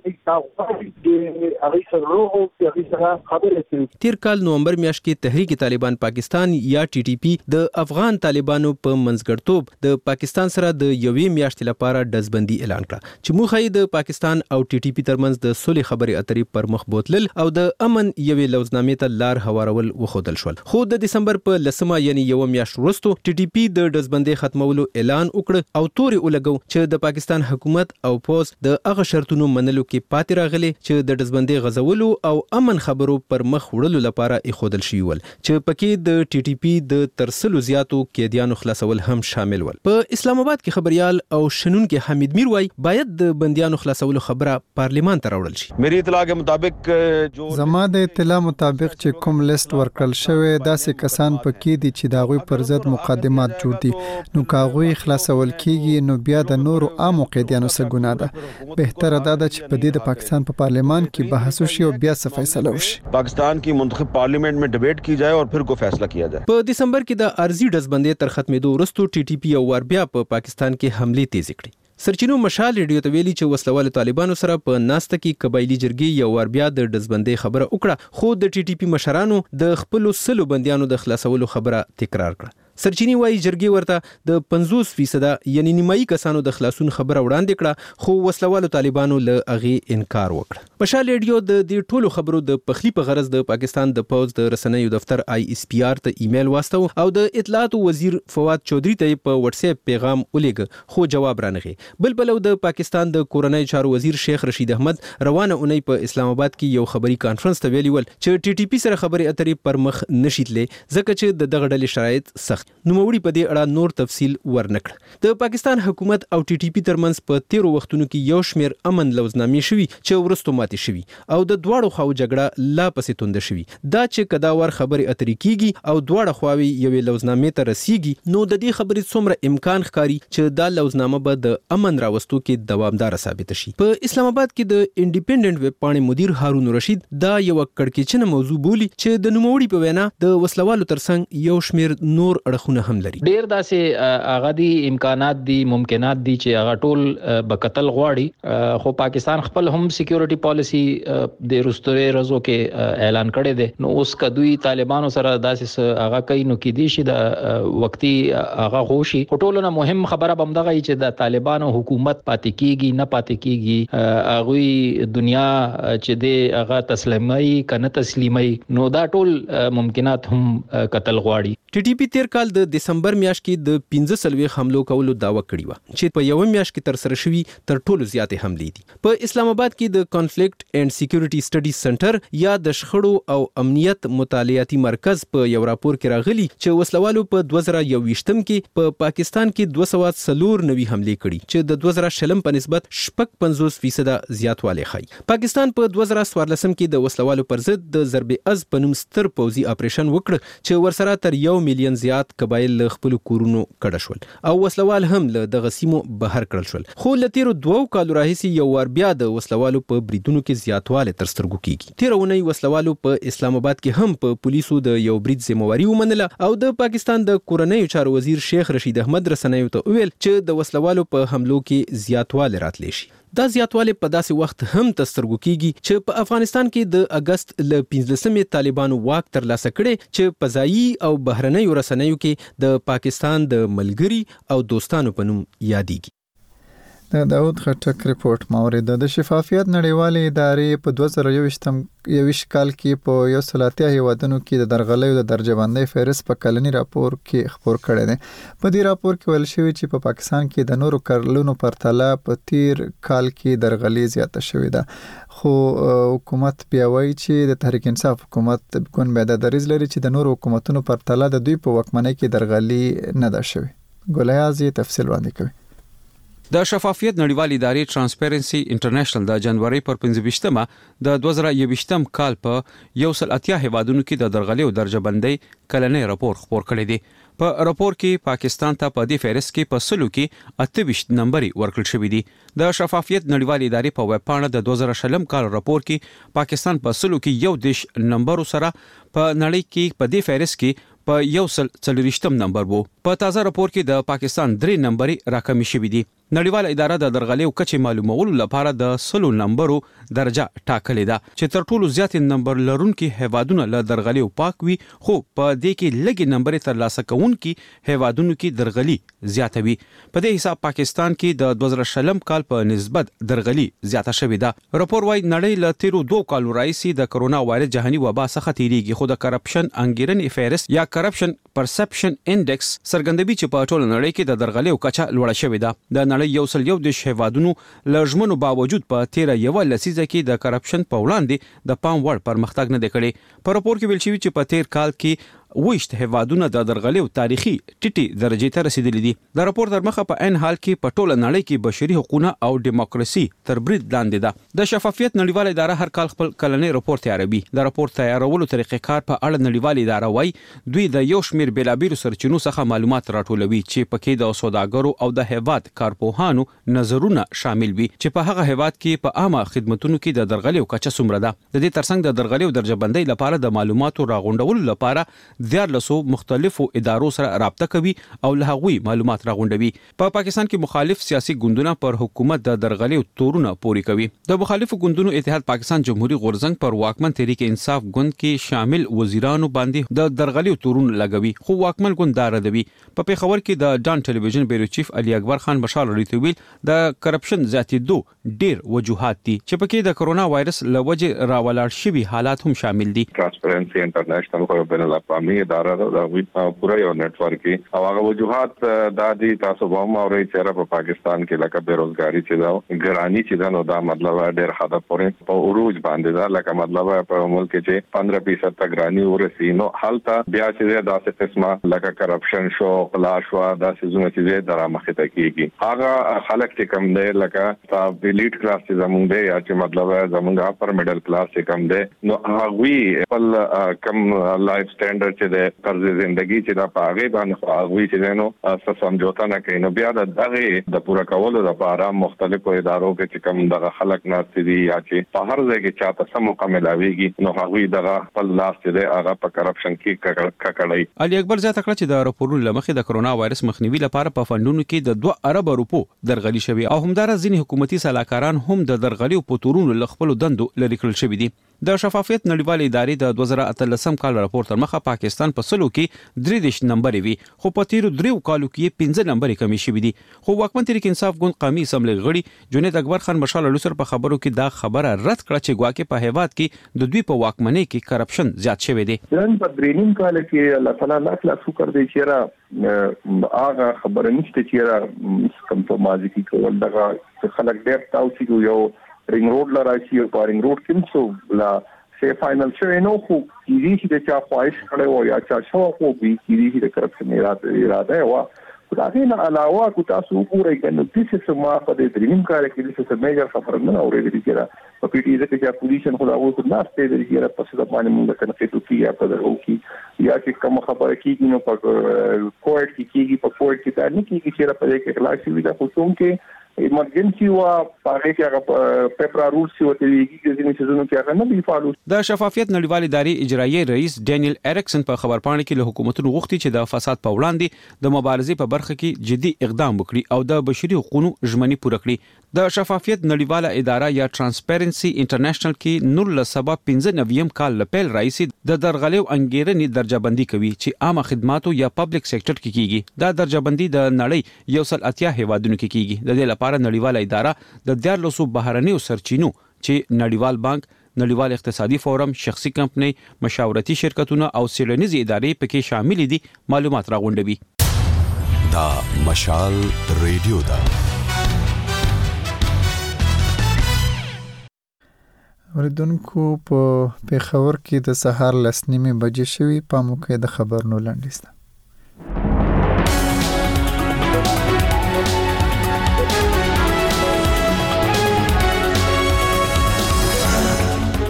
تیر کال نومبر میاشت کې تحریک طالبان پاکستان یا ټي ټي پی د افغان طالبانو په منځګړتوب د پاکستان سره د یوې میاشتې لپاره ډزبندي اعلان کړه چې موخه یې د پاکستان او ټي ټي پی ترمنځ د صلح خبرې اترې پر مخ بوتلل او د امن یوې لوزنامې ته لار هوارول وښودل شول. خو د دسمبر په 10 یعنی یو میاشت وروسته ټي ټي پی د ډزبندۍ ختمولو اعلان وکړ او توري ولګو چې د پاکستان حکومت او پوز د هغه شرطونو منلو کې پاتې راغلي چې د ډزبندۍ غزولو او امن خبرو پر مخ وړلو لپاره ایښودل شوی ول چې پکې د ټي ټي پی د ترسلو زیاتو قیدیانو خلاصول هم شامل ول. په اسلام آباد کې خبريال او شنونکو حمید میر وای باید د بنديانو خلاصولو خبره پارلیمان ته راوړل شي. میری اطلاع کے مطابق جو زما د اطلاع مطابق چې کوم لیست ورکړل شوی داسې کسان پکې دي چې داغوی پر ضد مقدمات جوړ دي نو کاغوی خلاصول کیږي نو بیا د نورو عام قیدیانو سره ګناه ده. بهتره ده چې په دې د پاکستان په پارلیمان کې بحث وشي او بیا څه فیصله وشي. پاکستان کی منتخب پارلیمنٹ میں ڈیبیٹ کی جائے اور پھر کو فیصلہ کیا جائے. په دسمبر کې د ارزي ډزبندۍ تر ختمېدو وروسته ټي ټي پی او ور بیا په پاکستان کې حمله تیز کړې. سرچینو مشال ریډیو ته ویلي چې وسلوال طالبانو سره په ناسته کې قبایلی جرګې یو ور بیا د ډزبندۍ خبره وکړه خو د ټي ټي پی مشرانو د خپل سلو بنديانو د خلاصولو خبره تکرار کړه. سرچینی وایي جرګې ورته د 50% یعنی نیمایي کسانو د خلاصون خبره وړاندې کړه خو وسلوالو طالبانو له هغه انکار وکړ. مشال ریډیو د دې ټولو خبرو د پخلی په غرض د پاکستان د پوز د رسنیو دفتر ISPR ته ایمیل واستو او د اطلاعات وزیر فواد چودھری ته په واتس اپ پیغام ولېږه خو جواب رانغی. بلبلو د پاکستان د کورنۍ چارو وزیر شیخ رشید احمد روانه اونۍ په اسلام آباد کې یو خبري کانفرنس ته ویلي ول چې ټي ټي پی سره خبرې اترې پر مخ نشیتلې ځکه چې د دغه ډلې شرایط سخت نوموړي په دې اړه نور تفصیل ورنکړ. د پاکستان حکومت او ټي ټي پی ترمنځ په 13 وختونو کې یو شمیر امن لوزنامې شوي چې ورستو ماتې شوي او د دواړو خواو جګړه لا پسې توند شوي. دا چې کداور خبرې اترې کیږي او دواړه خواوي یوې لوزنامې ته رسیږي نو د دې خبرې څومره امکان ښکاري چې دا لوزنامه به د امن راوستو کې دوامدار ثابت شي. په اسلام آباد کې د انډیپندنت ویب پاڼې مدیر هارون رشید دا یو کړکېچنه موضوع بولی چې د نوموړي په وینا د وسلوالو ترڅنګ یو شمیر نور اړخونه هم لري. ډیر داسې هغه دي امکانات دي ممکنات دي چې هغه ټول بقتل غواړي خو پاکستان خپل هم سکیورټي پالیسی د رستوري رزو کې اعلان کړی دی نو اوس کدوې طالبانو سره داسې هغه کوي نو کې دي چې د وقتی هغه غوشي ټولونه مهم خبره بمدغه چې د طالبانو حکومت پاتې کیږي نه پاتې کیږي هغه دنیا چې دی هغه تسلیمي کنه تسلیمي نو دا ټول ممکنات هم قتل غواړي. ټي ټي پی تیر کال د دسمبر میاشت کې د 15 حملو کولو داوا کړی و چې په یو میاشت کې تر سره شوی تر ټولو زیاتې حملې دي. په اسلام آباد کې د کانفلیکټ اینڈ سکیورټي سټډیز سنټر یا د شخړو او امنیت مطالعاتي مرکز په یو راپور کې راغلي چې وسلوالو په 2021م کې په پاکستان کې 294 حملې کړي چې د 2000 په نسبت 50% زیاتوالی ښيي. پاکستان په 2014 کې د وسلوالو پر ضد د ضرب از په نوم ستر پوځي اپریشن وکړ چې ورسره تر 1 میلیون زیات قبایل له خپل کورونو کډه شول او وسلوال هم له دغه سیمو بهر کړل شول. خو له تیرو 2 کالو راهیسې یو ور بیا د وسلوالو په بریدونو کې زیاتوالی تر سترګو کیږي. تیرونی وسلوالو په اسلام آباد کې هم په پولیسو د یو برید ذمہواری ومنله او د پاکستان د کورنۍ چارو وزیر شیخ رشید احمد رسنیو ته ویل چې د وسلوالو په حملو کې زیاتوالی راتلی شي. دا زیاتوالی په داسې وخت هم تسترګو کیږي چې په افغانستان کې د اگست ل 15 طالبانو واک ترلاسه کړي چې په ځایي او بهرنیو رسنیو کې د پاکستان د ملګری او دوستانو په نوم یادېږي. د داود خټک ریپورت مورید د شفافیت نړیوالې ادارې په 2021 کال کې په 130 هیوادونو کې د درغلیو د درجه بندۍ فهرست په کلنی راپور کې خبر کړی دی. په دې راپور کې ویل شوی چې په پاکستان کې د نورو کلونو پرتله په تیر کال کې درغلي زیاته شوې ده خو حکومت بیا وایي چې د تحریک انصاف حکومت ګون به د دریز لري چې د نورو حکومتونو پرتله د دوی په واکمنۍ کې درغلي نه ده شوې. ګولیازي تفصیل وړاندې کوي. د شفافیت نړیوالې ادارې ترانسپیرنسي انټرنیشنل د جنوري پر 15مه د 2021م کال په 180 هیوادونو کې د درغلیو درجه بندۍ کلنی راپور خبر کړی دی. په راپور کې پاکستان ته په دې فهرست کې په سلو کې 28 نمبر ورکړل شوی دی. د شفافیت نړیوالې ادارې په ویب پاڼه د 2020 کال راپور کې پاکستان په سلو کې 11 نمبر سره په نړۍ کې په دې فهرست کې په 140 نمبر وو. په تازه راپور کې د پاکستان 3 نمبر راکمې شوې دي. نړیواله اداره د درغلۍ کچې معلومولو لپاره د 100 نمبرو درجه ټاکلې ده چې تر ټولو زیات نمبر لرونکي هیوادونه له درغلۍ پاک وي، خو په دې کې لږ نمبر ترلاسه کوونکي هیوادونو کې درغلۍ زیاته وي. په دې حساب پاکستان کې د 2020 کال په نسبت درغلۍ زیاته شوې ده. راپور وايي نړۍ له تیرو 2 کالو راځي د کرونا وایرس جهاني وبا څخه تیریږي، خو د کرپشن انګیرنې فهرست یا کرپشن پرسپشن انډیکس څرګندوي چې په ټوله نړۍ کې د درغلۍ کچه لوړه شوې ده. د نړۍ 111 هیوادونو لږمنو باوجود په 13 لسیزه کې د کرپشن په وړاندې د پام وړ پرمختګ نه دی کړی. په راپور کې ویل شوی چې په 13 کال کې وښت هیوادونه د درغلۍ تاریخي ټیټي درجه ته رسیدلي دي. د راپور تر مخه په ان حال کې په ټوله نړۍ کې بشري حقوقونه او دیموکراسي تر برید لاندې ده. د شفافیت نړیواله اداره هر کال خپل کلنی راپور تیاروي. د راپور تیارولو طریقې کار په اړه نړیواله اداره وايي دوی د یو شمیر بیلابیلو سرچینو څخه معلومات راټولوي چې پکې د سوداګرو او د هیواد کارپوهانو نظرونه شامل وي چې په هغه هیواد کې په عامه خدماتو کې د درغلۍ کچه څومره ده. د دې ترڅنګ د درغلۍ درجه بندۍ لپاره د معلوماتو راغونډولو لپاره 14 مختلفو ادارو سره رابطه کوي او له هغوی معلومات راغونډوي. په پاکستان کې مخالف سیاسي ګوندونه پر حکومت د درغلۍ تورونه پوري کوي. د مخالفو ګوندونو اتحاد پاکستان جمهوریت غورځنګ پر واکمن تحریک انصاف ګوند کې شامل وزیرانو باندې د درغلۍ تورونه لګوي، خو واکمن ګوند دا ردوي. په پیښور کې د ډان ټلویزیون بیورو چیف علي اکبر خان بشار ریتویل د کرپشن زیاتېدو ډیر وجوهات دي چې پکې د کرونا وایرس لوجه راولاړ شوي حالات هم شامل دي. ترانسپیرنسي انټرنیشنل خو بین الاقوامي اداره دا پورا یو نت ورک او هغه وجوهات د دې تاسو به موري چې په پاکستان کې لکه بیروزګاری چې دا ګرانی چې دا نو دا مطلب ډیر حدا پورې په عروج باندې دا لکه مطلب په ملک کې 15% تک ګرانی ورسي نو حالت بیا چې دا څه قسمه لکه کرپشن شو خلاص وا دا سيزونه چې درا مخه ته کیږي هغه خلک چې کم دی لکه تا الیټ کلاس چې زمونږ دی یا چې مطلب زمونږ اپر میډل کلاس چې کم دی نو هغه خپل کم لایف سټانډرډ چې د طرز ژوندۍ چې دا پاغه باندې هغه چې نو څه سمجوتا نه کوي نو بیا دغه د پورا کولو لپاره مختلفو ادارو کې چې کم دغه خلک ناست دي یا چې په هر ځای کې چاته سم مکملاويږي نو هغه دغه خپل لاس چې دی هغه په کرپشن کې ککړی. علي اکبر زیاته کړ چې د راپورونو لمخې د کرونا وایرس مخنیوي لپاره په فندونو کې د 2 ارب روپو درغلي شوی او همدارس ځینې حکومتي سلاکاران هم د درغلي په تورونو لخپل دندو لری کړل شوی دي. د شفافیت نړیوالې ادارې د 2013 کال راپور تر مخه پاکستان په سلو کې 33 نمبر وي، خو په تیرو 3 کالو کې 15 نمبر کمی شوی دي. خو واکمن تحریک انصاف ګوند قومي اسمبلی غړي جنید اکبر خان مشال لوسر په خبرو کې دا خبره رد کړه چې ګواکې په هیواد کې د دوی په واکمنۍ کې کرپشن زیات شوی دی. نن په درینیم کال کې الله تعالی لا شکر دی چې را هغه خبره نشته چې را کوم په ماضي کې کول دغه خلک ډېر تاسو یو رینګ روډ لراشي او پارینګ روډ کې څو لا سه فائنل شوی نو خو کیږي چې چا خواهش کړي او یا چا شو خو کیږي چې کرپشن اراده وا دا نه علاوه کو تاسو وګورئ کنه چې څه ما په دې دریم کار کې څه میجر خبر نه اورېدل کېږي په پی ټی ای کې چې پولیسن خو دا اوس نه ستې دي چې په څه باندې موږ کنه چې توکي یا په درو کې یا چې کوم خبره کیږي نو په کوټ کې کیږي په کوټ کې دا نه کیږي چې په دې کې اخلاص وي دا خو څنګه ایمرجنسي وا پاره کې هغه پیپر رول سی وته ویږي چې ځینې سيزونو کې هغه نه دی فالو. د شفافیت نړیوالې ادارې اجرایي رئیس ډینیل اریکسن په خبرپاڼه کې له حکومتونو غوښتي چې د فساد په وړاندې د مبارزې په برخه کې جدي اقدام وکړي او د بشري حقوقو ژمنې پوره کړي. د شفافیت نړیواله اداره یا ترانسپیرنسي انټرنیشنل کې نور له سبا 15 کال لپیل رئیس د درغلۍ انګیرنې درجه بندي کوي چې عامه خدماتو یا پبلک سېکټر کې کیږي. دا درجه بندي د نړۍ 180 هیوادونو کې کیږي. د دې لپاره نړیواله اداره د 14 بهرنیو سرچینو چې نړیوال بانک، نړیوال اقتصادي فورم، شخصي کمپنۍ، مشاورتي شرکتونه او څېړنیزې ادارې پکې شامل دي معلومات راغونډوي. دا مشال ریډیو دا اوریدونکو په پیښور کې د سهار 10:30 بجې شوي په موقع د خبرونو لنډیسته.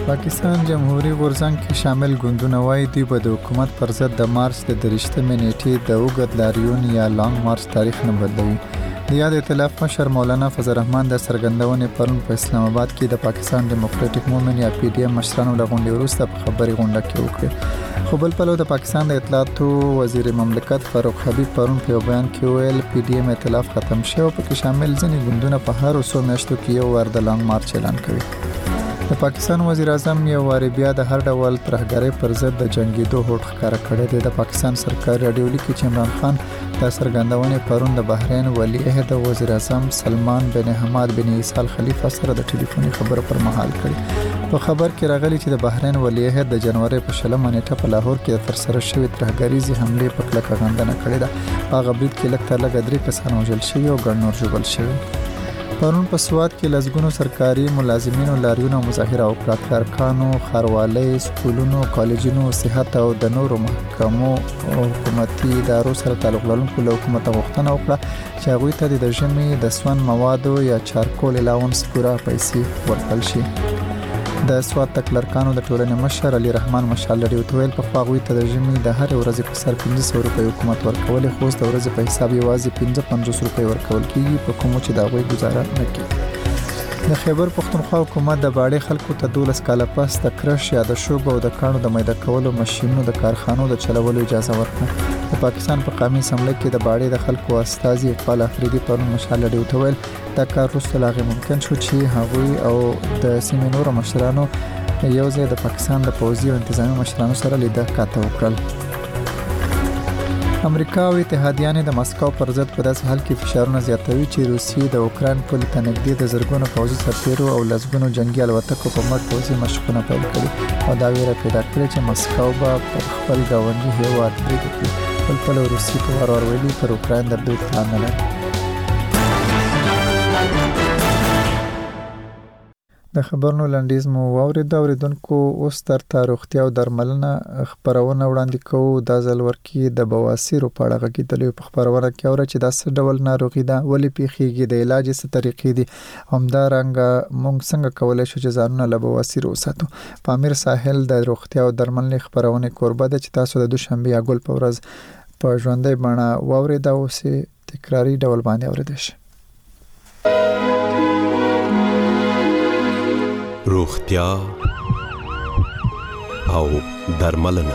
پاکستان جمهوریت غورځنګ کې شامل ګوندونه وایي دوی به د حکومت پر ضد د مارچ د 23 نیټې د اوږد لاریون یا لانګ مارچ تاریخ نه بدلوي. د یاد ائتلاف مشر مولانا فضل الرحمن د سرګندونې پرون په اسلام آباد کې د پاکستان ډیموکراټیک موومېنټ یا پی ډی ایم مشرانو له غونډې وروسته په خبري غونډه کې وکړه. خو بل پلو د پاکستان د اطلاعاتو وزیر مملکت فاروق حبیب پرون په بیان کې ویل پی ډی ایم ائتلاف ختم شو او په کې شامل ځینې ګوندونه په هر 100 میاشتو کې یو ور د لانګ مارچ اعلان کوي. د پاکستان وزیر اعظم یو واری بیا د هر ډول ترهګرۍ پر ضد د جنگیدو هوډ ښکاره کړی دی. د پاکستان سرکاري راډیو لیکي چې عمران خان د سرګندونې پرون د بحرین ولی عهد وزیر اعظم سلمان بن حماد بن عیسی الخلیفه سره د ټلیفوني خبرو پر مهال کړی. په خبر کې راغلی چې د بحرین ولی عهد د جنوري په 20 نیټه په لاهور کې ترسره شوې ترهګریزي حمله په کلکه غندنه کړې ده. هغه برید کې لکه لږ 3 کسان وژل شوي او ګڼ نور ژوبل شوي. پرون په سواد کې لزګونو سرکاري ملازمینو لاریون او مظاهره وکړه. کارکانو، ښاروالۍ، سکولونو، کالجونو، صحت او د نورو محکمو او حکومتي ادارو سره تعلق لرونکو له حکومت غوښتنه وکړه چې هغوی ته د ژمي د سون موادو یا چارکول الاونس پوره پیسې ورکړل شي. د سواد تکلرکانو د ټولنې مشر علي رحمان مشال لري وتویل په خواغوي ته د ژمي د هر ورځې په سر 1500 روپۍ حکومت ورکول، خو د ورځې په حساب یوازې 1550 روپۍ ورکول کیږي په کوم چې دا غوي گزاره نه کوي. د خیبر پختونخوا حکومت د باړې خلکو ته 12 کاله پس د کرش یا د شوب او د کانو د میده کولو ماشينونو د کارخانو د چلولو اجازه ورکړه. د پاکستان په قومي اسمبلی کې د باړې د خلکو استازي اقبال افریدي پر مشال لري وتویل دا کار وروسته لاغي ممکن شو چې هغوی او د سیمې نورو مشرانو یو ځای د پاکستان د پوځي او انتظامی مشرانو سره لیده کاته وکړل. امریکا او اتحادیان د مسکو پر ضد په داسې حال کې فشارونه زیاتوي چې روسیې د اوکران په لټه نږدې د زرګونو پوځي سرتیرو او لسګونو جنگي الوتکو په مټ پوځي مشقونه پیل کړي او دا ویره پیدا کړې چې مسکو به پر خپل ګاونډي هیواد برید وکړي. بل روسیې په وار ویلي پر اوکران د برید پلان نه لري. د خبرونو لنډیز مو اوریدونکو اوس تر روغتیا او درملنه خبرونه وړاندې کوو. د ځل ورکی د بواسیر په اړه غږیدلې په خبرونه کې اوري چې دا څه ډول ناروغي ده، ولې پیښیږي، د علاج څه طریقې دي، همدارنګه موږ څنګه کولای شو چې ځانونه له بواسیر وساتو. پامیر ساحل د روغتیا او درملنې خبرونه کوربه ده چې تاسو د دوشنبه یا ګل په ورځ په ژوندۍ بڼه واورید او سه تکراری ډول باندې اوریدل شي. روغتیا او درملنه.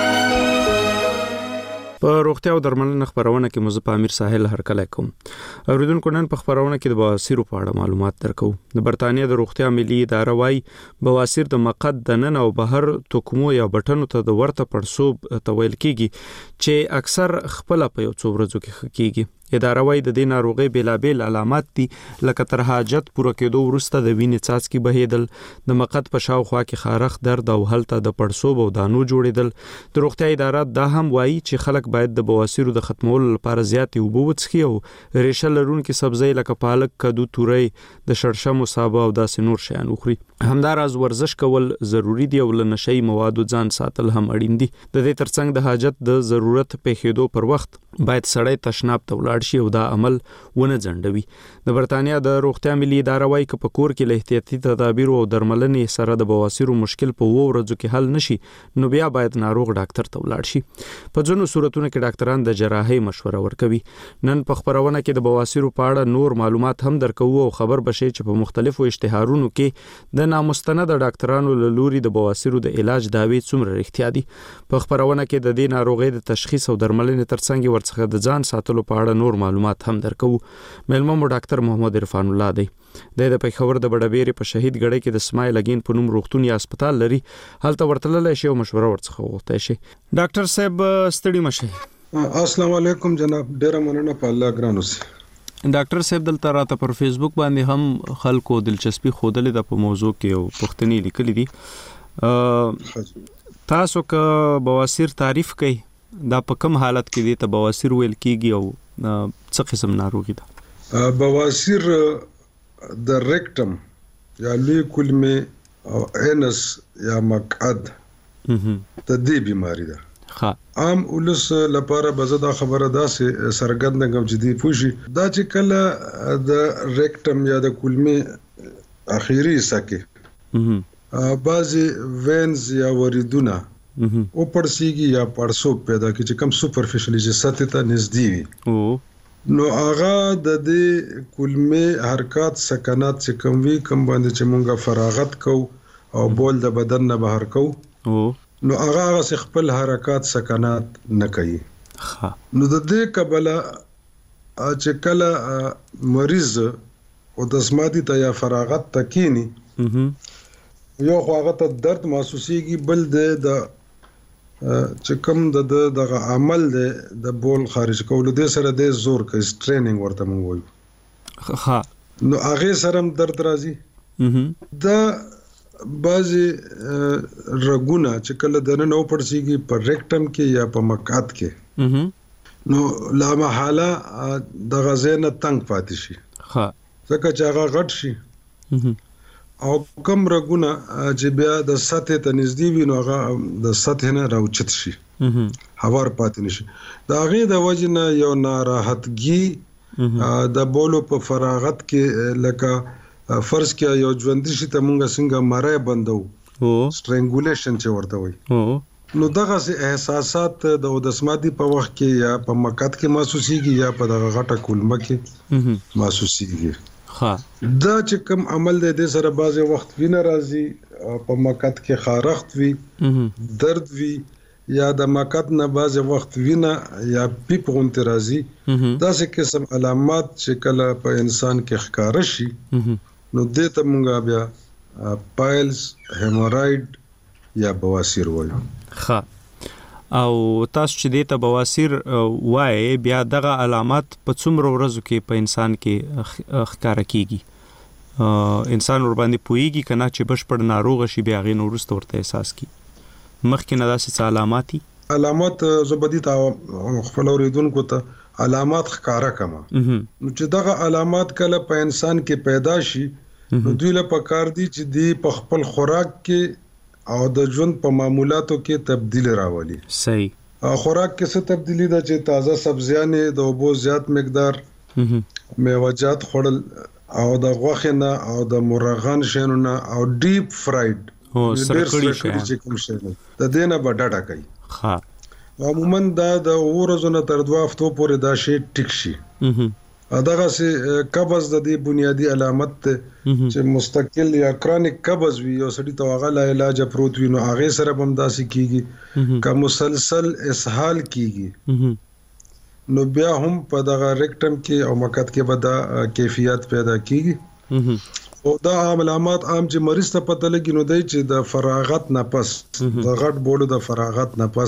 په روغتیا او درملنه خبرونه کې مزه په امیر ساحل هرکله کوم. اوریدونکو نن په خبرونه کې د بواسیر په اړه معلومات درکو. د برتانیې د روغتیا ملي اداره وايي بواسیر د مقعد د نن او بهر توکمو یا بټنو ته د ورته پړسوب تویل کیږي چې اکثر خپل په یو څو ورځو کې خکېږي. اداره وايي د دې ناروغي بیلابیل علامات دي لکه تر حاجت پوره کېدو وروسته د وینې څاڅکي بهیدل، د مقعد په شاوخوا کې خارښ، درد او هلته د پړسوب او دانو جوړیدل. د روغتیا اداره دا هم وايي چې خلک باید د بواسیرو د ختمولو لپاره زیاتې اوبه وڅښي او ریشه لرونکي سبزی لکه پالک، کدو، تورۍ، د شړشمو سابه او داسې نور شیان وخوري. همداراز ورزش کول ضروری دی او له نشي موادو ځان ساتل هم اړین دي. د دې ترڅنګ د حاجت د ضرورت پیښېدو پر وخت باید سړی تشناب ته ولاړ شي او دا عمل ونه ځنډوي. د برتانیا د روغتیا ملي اداره وايي چې په کور کې له احتیاطي تدابیرو او درملنې سره د بواسیرو مشکل په 2 ورځو کې حل نشي نو بیا باید ناروغ ډاکټر ته ولاړ شي. په ځینو صورتونو کې ډاکټران د جراحي مشوره ورکوي. نن په خبرونه کې د بواسیرو په اړه نور معلومات هم درکو او خبر بشي چې په مختلفو اشتهارونو کې د نامستند ډاکټرانو له لوري د بواسیرو د علاج داوی څومره اړتیا دي. په خبرونه کې د دې ناروغي د تشخیص او درملنې ترڅنګ ورڅخه د ځان ساتلو په اړه نور معلومات هم درکو. مېلمه مو ډاکټر محمد عرفان الله دی. د پیښور د بډبېری په شهید ګړی کې د اسماعیل اگین په نوم روغتون یا هسپتال لري. هلته ورتللی شي او مشوره ورڅخه وغوښتای شي. ډاکټر صاحب ستړي مشه. السلام علیکم جناب، ډیره مننه په الله ګران اوسئ. ډاکټر صاحب دلته راته پر فیسبوک باندې هم خلکو دلچسپي خوده په موضوع کې او پوښتنې لیکلې دي. تاسو که بواسیر تعریف کړئ دا په کوم حالت کې دي ته بواسیر ویل کیږي او څه قسم ناروغي ده؟ بواسیر د ریکټم یا لوی کولمې او انس یا مقعد د دې بیماری ده. عام ولس لپاره بزدا خبره ده چې سرګند کوم چې دی پوشي دا چې کله د ریکټم یا د کولمې اخیری سکه بعضی وینز یا وریدونه او پړسیږي یا پړسوب پیدا کی چې کم سوپرفیشلی چې سطح ته نږدې وي نو هغه د دې کولمې حرکات سکنات چې کم وي کم باندې چې مونږه فراغت کو او بول د بدن نه بهر کو نو هغه خپل حرکات سکنات نه کوي نو د دې قبله چې کله مریض او د سمادي ته یا فراغت تکینی یو خو هغه ته درد محسوسيږي بل د چې کوم د عمل د بول خارج کولو د سره د زور کوي ټریننګ ورته مونږ وایو نو هغه سره درد راځي دا بعضی رګونه چې کله دنه او پړسیږي په ریکټم کې یا په مقعد کې نو لا محاله د غزینه تنگ پاتې شي ځکه چې هغه غټ شي او کم رګونه چې بیا د سطح ته نږدې وي نو هغه د سطح نه راوچت شي هوار پاتې نشي دا هغه د وجنه یو ناراحتګي د بولو په فراغت کې لکه فرض کې یو ژوند شي ته مونږ څنګه مړای بندو سټرنګولیشن چې ورته وایي نو دغه احساسات د دسمادي په وخت کې یا په مقعد کې محسوسيږي یا په دغه غټه کولمه کې محسوسيږي دا چې کوم عمل د سره بعضی وخت وینه راځي په مقعد کې خارښت وي درد وي یا د مقعد نه بعضی وخت وینه یا پیپ غونته راځي دا څه قسم علامات چې کله په انسان کې ښکار شي نو دې ته مونږ بیا پایلز هیمورایډ یا بواسیر وایو او تاسو چې د بواسیر وای بیا دغه علامات په څومره ورځو کې په انسان کې ښکار کیږي انسان ور باندې پويږي کنه چې بشپړ ناروغ شي بیا غي نورست ورته احساس کی مخکې نه داسې علامات زبدي تا خپل اوریدونکو ته علامات ښکارا کما نو چې دغه علامات کله په انسان کې پیدا شي نو دوی له پکار دي چې دی په خپل خوراک کې او د ژوند په معمولاتو کې تبدیل راولي صحیح خوراک کې څه تبدیلی ده چې تازه سبزیانې د اوبو زیات مقدار میوه‌جات خورل او د غوښې نه او د مرغان شینو نه او ډیپ فرایډ سرکړی چې کوم شي د دې نه بډاټه کوي عموما دا د ورځو نه تر 2 هفتو پورې دا شی ټیک شي دغه سي قبض د دې بنیادی علامت ته چې مستقل یا کرونیک قبض وي او سړی ته هغه لا علاج پروت وي نو هغه سره هم داسې کیږي که مسلسل اسهال کیږي نو بیا هم په دغه ریکټم کې او مقعد کې به دا کیفیت پیدا کیږي او دا علامات عام چې مریض ته پته لګي نو دی چې د فراغت نه پس د غټ بولو د فراغت نه پس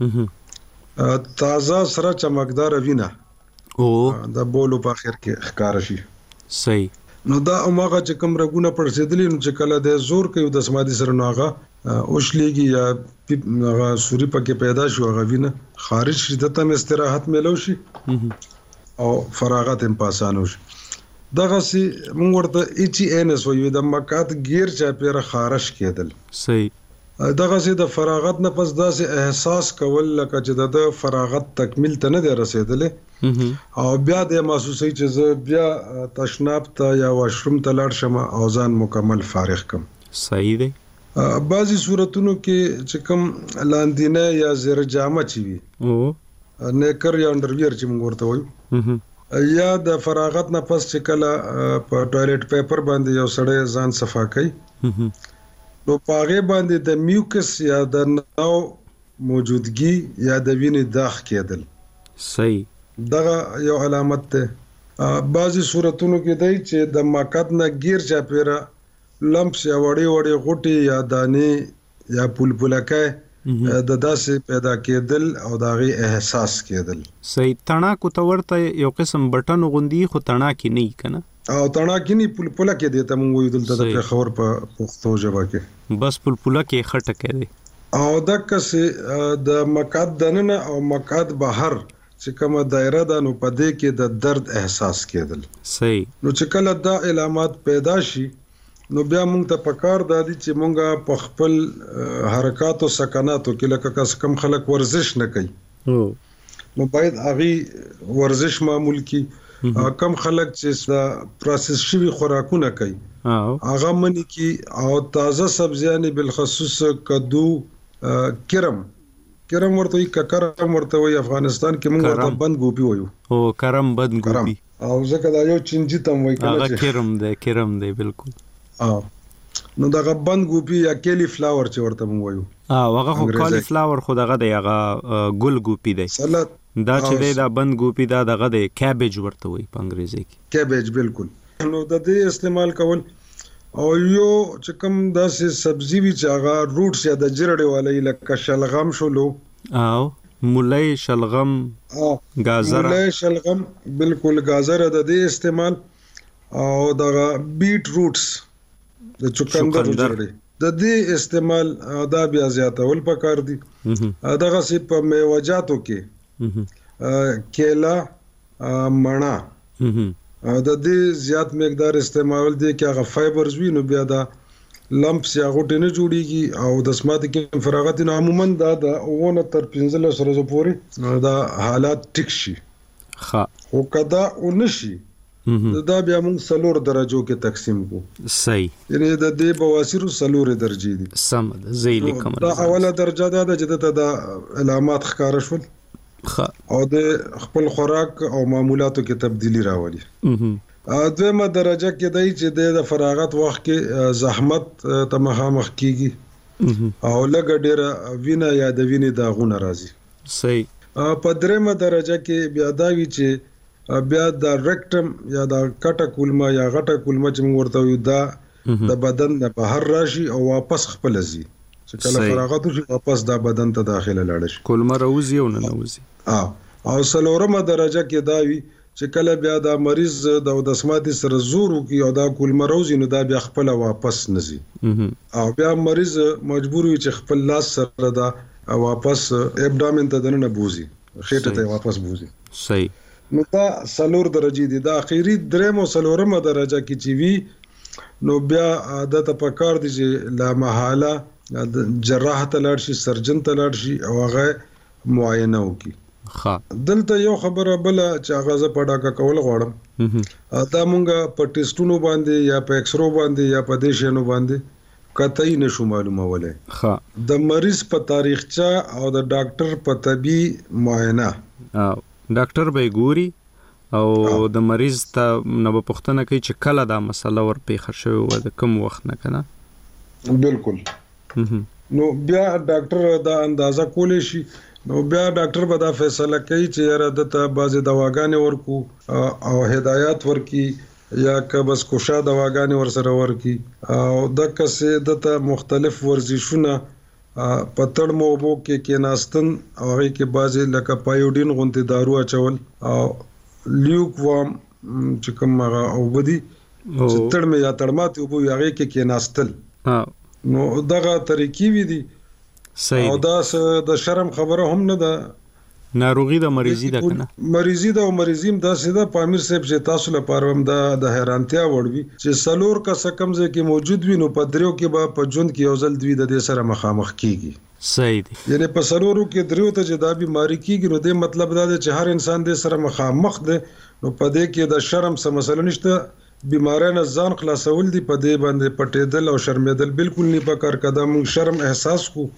تازه سره چمکدار وینه او د بولو په اخر کې ښکار شي صحیح نو دا هغه چې کوم رګونه پړسېدلې نو چې کله د زور کوي د سمادي سره نو هغه اوښلېږي یا هغه سوري پکې پیدا شو هغه وینه خارج شي ته هم استراحت ملو شي او فراغت هم پاسانو شي دغه سي موږ ورته ایچ ان اس وایو د مقعد غیر چا پیر خارش کېدل صحیح دغه سي د فراغت نه پس داسې احساس کول لکه چې د فراغت تکمیل ته نه رسیدلې او بیا د محسوسي چې بیا تشناب ته یا واشروم ته لاړ شم او ځان مکمل فارغ کم صحیح دی بعضی صورتونو کې چې کوم لاندینه یا زیر جامه چي وي نیکر یا انډرویر چې موږ ورته وایو یا د فراغت نه پس چې کله په ټوایلټ پیپر باندې یو سړی ځان صفا کوي نو پاغه باندې د میوکس یا د نو موجودګي یا د وینې داخ کېدل صحیح دغه یو علامت ده بعضی صورتونو کې دی چې د مقعد نه غیر چا پیرا لمپس یا وړي غوټي یا دانه یا پولپولکه د داسې پیدا کېدل او داغي احساس کېدل صحیح تڼاکو ته ورته یو قسم بټن غوندي خو تڼاکې نه کنه او تڼاکې نه پولپولکه دي ته مونږ ویل دلته د خبر په پښتو ژبه کې بس پولپولکه خټکه دي او دغه سه د مقعد دننه او مقعد بهر چې کومه دایره ده نو په دې کې د درد احساس کېدل صحیح نو چې کله دا علامات پیدا شي نو بیا موږ ته پکار دادی چې موږ په خپل حرکات او سکناتو کې لکه کم خلک ورزش نه کوي نو باید هغه ورزش معمول کی کم خلک چې پروسس شوی خوراکونه کوي هغه منی کی او تازه سبزیانې بالخصوص کدو کرم ورته ککرم ورته وي افغانستان کې موږ ورته بند ګوپی وایو او کرم بند ګوپی او ځکه دا یو چنجي تم وایي هغه کرم دی بالکل نو دا بند ګوپی یا کیلی فلاور چې ورته مو وایو هغه خو کالی فلاور خو دغه دی هغه ګل ګوپی دی دا چې دی دا بند ګوپی دا دغه دی کیبج ورته وایي په انګریزي کې کیبج بالکل نو د دې استعمال کول او یو چې کوم داسې سبزی وی چې هغه روټس یا د جرړې والی لکه شلغم شولو او مولای شلغم گازر مولای شلغم بالکل گازر د دې استعمال او دغه بیٹ روټس د چوکندر جوړي د دې استعمال دا بیا زیاتول پکار دي دغه سي په میوجاتو کې کیلا مڼه د دې زیات مقدار استعمال دي چې هغه فایبرز وي نو بیا دا لمپس یا غوټه نه جوړيږي او د سمات کې فراغت نه عموما دا د 1 تر 15 ورځې پورې دا حالات ټیک شي خو کدا ونشي دا بیا موږ سلور درجو کې تقسیم کو صحیح یعنی د دې بواسیر سلور درجې دي سم زیلی کوم دا اوله درجه ده چې د علامات ښکار شول او د خپل خوراک او معمولاتو کې تبدیلی راولي دویمه درجه کې دی چې د فراغت وخت کې زحمت ته مخامخ کیږي او لږ ډیره وینه یا د وینې داغونه راځي صحیح په دریمه درجه کې بیا دا وی چې بیا د ریکټم یا د کټه کولمه یا غټه کولمه چې موږ ورته وي دا د بدن نه بهر راشي او واپس خپل ځي چې کله فراغت وشي واپس دا بدن ته داخله لاړ شي کولمه راوځي او نه نوځي او سلورمه درجه کې دا وی چې کله بیا دا مریض د دسماتي سره زور وکي او دا کولمه راوځي نو دا بیا خپل واپس نزي او بیا مریض مجبور وي چې خپل لاس سره دا واپس ابډامن ته دنه بوزي خېټه ته واپس بوزي صحیح نو دا سلور درجه دي دا اخیری درېمو سلورمه درجه کې چې وی نو بیا عادت پکار دي چې لا محاله جراح ته لاړ شي سرجن ته لاړ شي او هغه معاینه وکړي دلته یو خبره بل چې هغه ز پډاکا کول غواړم دا مونږه په ټیسټونو باندې یا په ایکسرو باندې یا په دې شنو باندې قطعي نشو معلوموله د مریض په تاریخچه او د ډاکټر په طبي معاینه ډاکټر به ګوري او د مریض ته نو پوښتنه کوي چې کله دا مسله ور پیښ شوی و د کوم وخت نه کنه بالکل نو بیا ډاکټر دا اندازه کولی شي نو بیا ډاکټر به دا فیصله کوي چې یاره دته بعضې دواګانې ورکو او هدایات ورکي یا که بس کوشا دواګانې ورسره ورکي او دکسې دته مختلف ورزشونه په تړمو اوبو کې ناستن او هغه کې بعضې لکه پایوډین غونتې دارو اچول او لیوک وام چې کوم هغه اوبه دي چې تړمې یا تړماتې اوبه وي هغې کې ناستل نو دغه طریقې وي دي او دا د شرم خبره هم نه ده ناروغي د مریضي ده کنه مریضي ده او مریضیم دا سیده پامیر صاحب چې تاسو لپاره هم د حیرانتیا وړوي چې سلور کا سکم ځکه کې موجود وي نو په دریو کې به په ژوند کې یو ځل دوی د دې سره مخامخ کیږي صحیح دي یعنی په سلورو کې دریو ته چې دا بیماری کیږي نو د مطلب دا دی چې هر انسان دې سره مخامخ دی نو په دې کې د شرم څه مسله نشته بیماری نه ځان خلاصول دي په دې باندې پټېدل او شرمېدل بالکل نه پکار کده موږ شرم احساس کو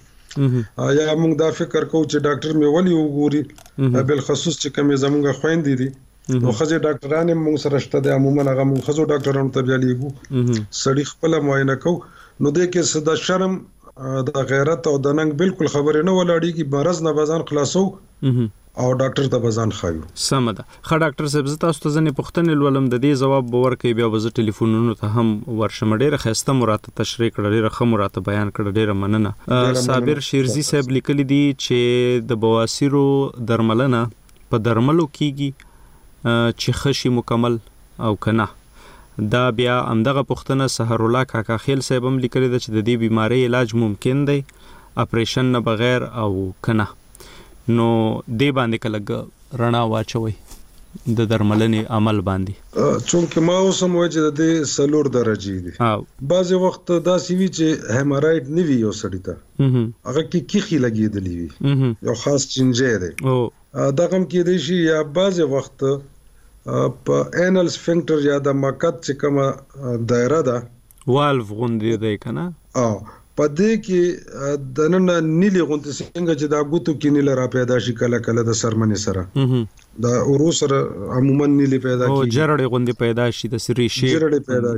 یا موږ دا فکر کوو چې ډاکټر مې ولي وګوري بل خصوص چې کوم زموږ خويندې دي نو خځې ډاکټرانه موږ سره شته د عموما هغه موږ خځو ډاکټرانو ته بیا لیږو سړی خپل معاینه کو نو د کې صدا شرم د غیرت او د ننګ بالکل خبره نه ولاړیږي مرز نه بزان خلاصو او ډاکټر ته بزان خایو سم ده خا ډاکټر صاحب زه تاسو ته ځنې پوښتنې ولوم د دې جواب باور کوي بیا وز ټلیفونونو ته هم ورشم ډیره خسته مراته تشریح کړه ډیره خمو راته بیان کړه ډیره مننه صابر شیرزی صاحب لیکلی دي چې د بواسیرو درملنه په درملو کیږي چې خشي مکمل او کنه دا بیا همدغه پوښتنه سحر الله کاکا خیل صاحب هم لیکلی ده چې د دې بیماری علاج ممکن دی اپریشن نه بغیر او کنه نو دې باندې کله رڼا واچوي د درملنې عمل باندې چونکه ما اوسم وایي چې د دې سلور درجې دي بعضې وخت داسې وي چې هیمارایډ نه وي یو سړي ته هغه کې کیخي لګېدلی وي یو خاص چینجی دی دغه هم کېدی شي یا بعضې وخت په انل سفنکټر یا د مقعد چې کومه دایره ده والف غوندې دی کنه په دې کې د نن نیلی غوندې څنګه چې دا ګوتو کې نیل را پیدا شي کله کله د سرمنې سره دا اورو سره عموما نیلی پیدا کیږي او جرړې غوندې پیدا شي د سری شي جرړې پیدا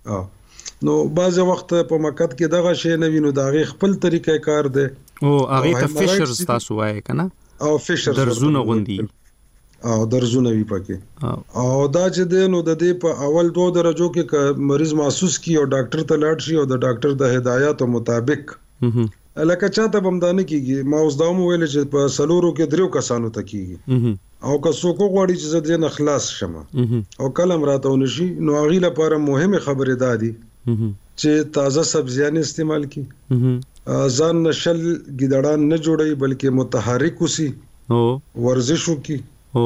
شي نو بعض وخت په مقعد کې دغه شی نه وینو دا غي خپل طریقې کار دی او هغه ته فیشرز تاسو وایي کنه او فیشرز درزونه غوندي او درزونه وی پکې او دا چې دینو د دې په اول 2 درجو کې مریض محسوس کی او ډاکټر ته لاړ شي او د ډاکټر د هدایاتو مطابق لکه چاته بمدانه کیږي ما اوس دا مو ویل چې په سلورو کې دریو کسانو ته کیږي او که څوک غواړي چې زه دې نه خلاص شمه او کلم راته ونشي نو هغه لپاره مهمه خبره ده دي چې تازه سبزیان استعمال کی ځان نشل ګډړان نه جوړي بلکې متحرک وسی ورزش وکي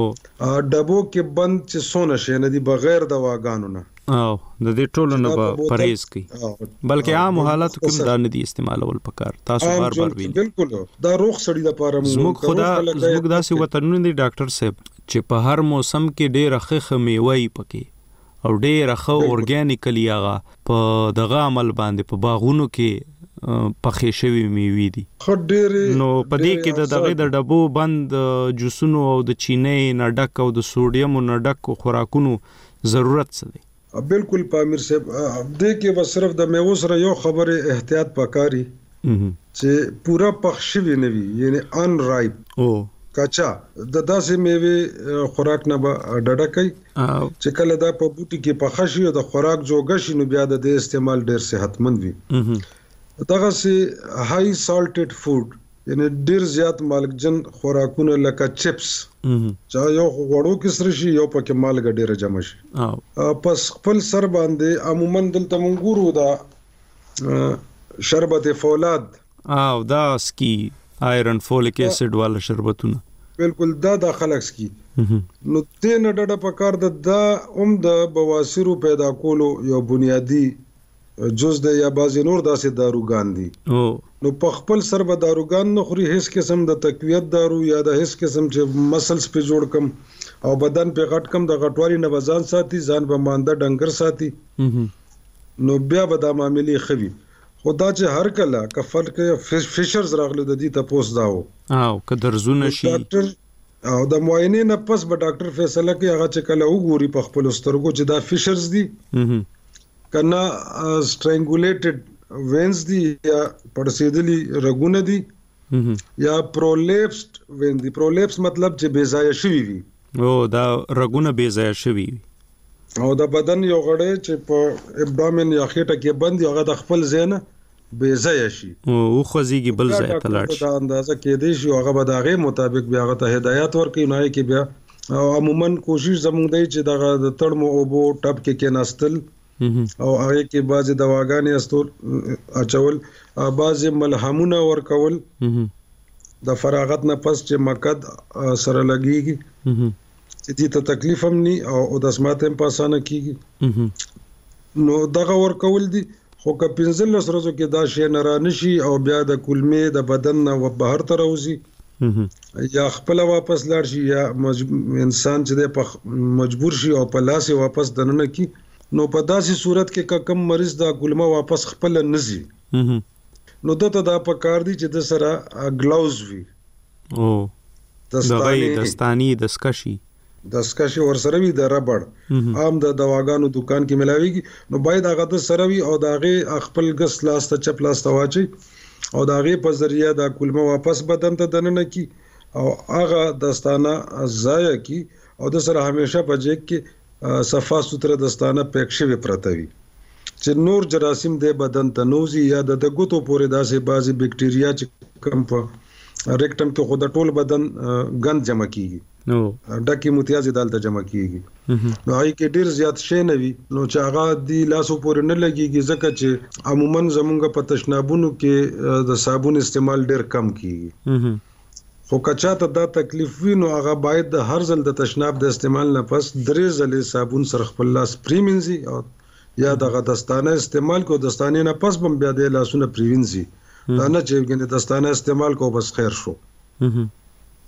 ډبو کې بند چې سونه شي نه دي بغیر دواګانو نه او د دې ټولو نه پرهیز کوي بلکې عام حالاتو کې دا نه دي استعمالول پکار تاسو بار وینئ بالکل دا روغ سړی لپاره زموږ داسې وطنونه دي ډاکټر صاحب چې په هر موسم کې ډېر ښه میوه پکې او ډېر ښه اورګانیکلی هغه په دغه عمل باندې په باغونو کې پخې شوی میوې دي نو په دې کې د دغه د ډبو بند جوسونو او د چینې نه ډک او د سوډیم نه ډک خوراکونو ضرورت څه دی بالکل پامیر صاحب دې کې بس صرف د میوه سره یو خبره احتیاط پکاري چې پورا پخښوي نه وي یعنی ان رایپ کچا د داسې میوه خوراک نه ډډه کوي چې کله دا په بوټي کې پخښي او د خوراک جوړ شي نو بیا د استعمال ډیر صحتمند وي دغه سي هاي سالټډ فود یعنی ډیر زیات مالګجن خوراکونه لکه چپس چې یو غوړو کې سره شي یو پکې مالګ ډیره جمع شي پس خپل سر باندې عموما دلته مونږ دا شربت فولاد او دا سکی آیرن فولیک اسید والا شربتونه بالکل دا خلک سکی نو تین ډډه پکار دا د بواسیرو پیدا کولو یو بنیادی جز د یا بازي نور داسې داروګان دي نو په خپل سر به داروګان نه خوري هیڅ قسم د تقویت دارو یا د هیڅ قسم چې مسلز په جوړ کم او بدن په غټ کم د غټوالي نه بزان ساتي ځان به مانده ډنګر ساتي نو بیا به د معاملې خوي خدا چې هر کله کفر کې فیشرز راغله د دې تاسو داو او که درزونه شي او د معاینې نه پس به ډاکټر فیصله کوي هغه چې کله وګوري په خپل سترګو چې دا فیشرز دي کنا سټرنګولیټډ وینز دي یا پړسیدلی رګونه دي یا پرولیپسډ وین دي پرولیپس مطلب چې بے ځای شوی وي او دا رګونه بے ځای شوی او د بدن یو غړی چې په ابډومن یا خېټه کې بند هغه د خپل ځای نه بے ځای شي او خوځيږي بل ځای ته لاړ شي دا اندازه کې دی چې هغه به دغه مطابق بیا هغه ته هدایت ورکړي نه کې بیا عموما کوشش زموږ دی چې دغه د تړمو او بو ټپ کې ناستل او هغه کې بعضی دواګانې استول اچول بعضی ملهمونه ورکول د فراغت نه پس چې مقعد سره لګيږي چې دې ته تکلیف هم ني او د سمات هم پاسانه کیږي نو دغه ورکول دي خو که 15 ورځو کې دا شی نه رانشي او بیا د کلمې د بدن نه بهر ته راوځي یا خپل واپس لاړ شي یا انسان چې د مجبور شي او په لاس واپس دننه کی نو په داسې صورت کې کم مریض دا کلمه واپس خپل نزي نو دته دا په کار دي چې د سره گلاوز وي او دستانی دسکشي ور سره وي د ربړ عام د دواګانو دکان کې ملاويږي نو باید هغه د سره وي او داغه خپل غس لاس ته چپ لاس ته واچي او داغه په ذریعہ دا کلمه واپس بدن ته دننه کی او هغه دستانه ضایع کی او د سره همیشه په جیب کې صفا ستره دستانه پکښوي پرته وي چې نور جراثیم د بدن ته نوزي یا د ګوتو پورې داسې بازي بکټریا چې کم په ریکټم کې خود ټول بدن غند جمع کیږي نو ډکی متیازي دالته جمع کیږي نو هغه کې ډیر زیات شي نه وي نو چې هغه دی لاسو پورې نه لګيږي ځکه چې عموما زمونږ په تشنابونو کې د صابون استعمال ډیر کم کیږي خو کچا ته دا تکلیف وي نو هغه باید د هر ځل د تشناب د استعمال نه پس 3 ځلې صابون سره خپل لاس پریمنځي او یا دغه دستانه استعمال کو دستانه نه پس بم بیا د لاسونه پریوینځي دا نه چې ګنې دستانه استعمال کو بس خیر شو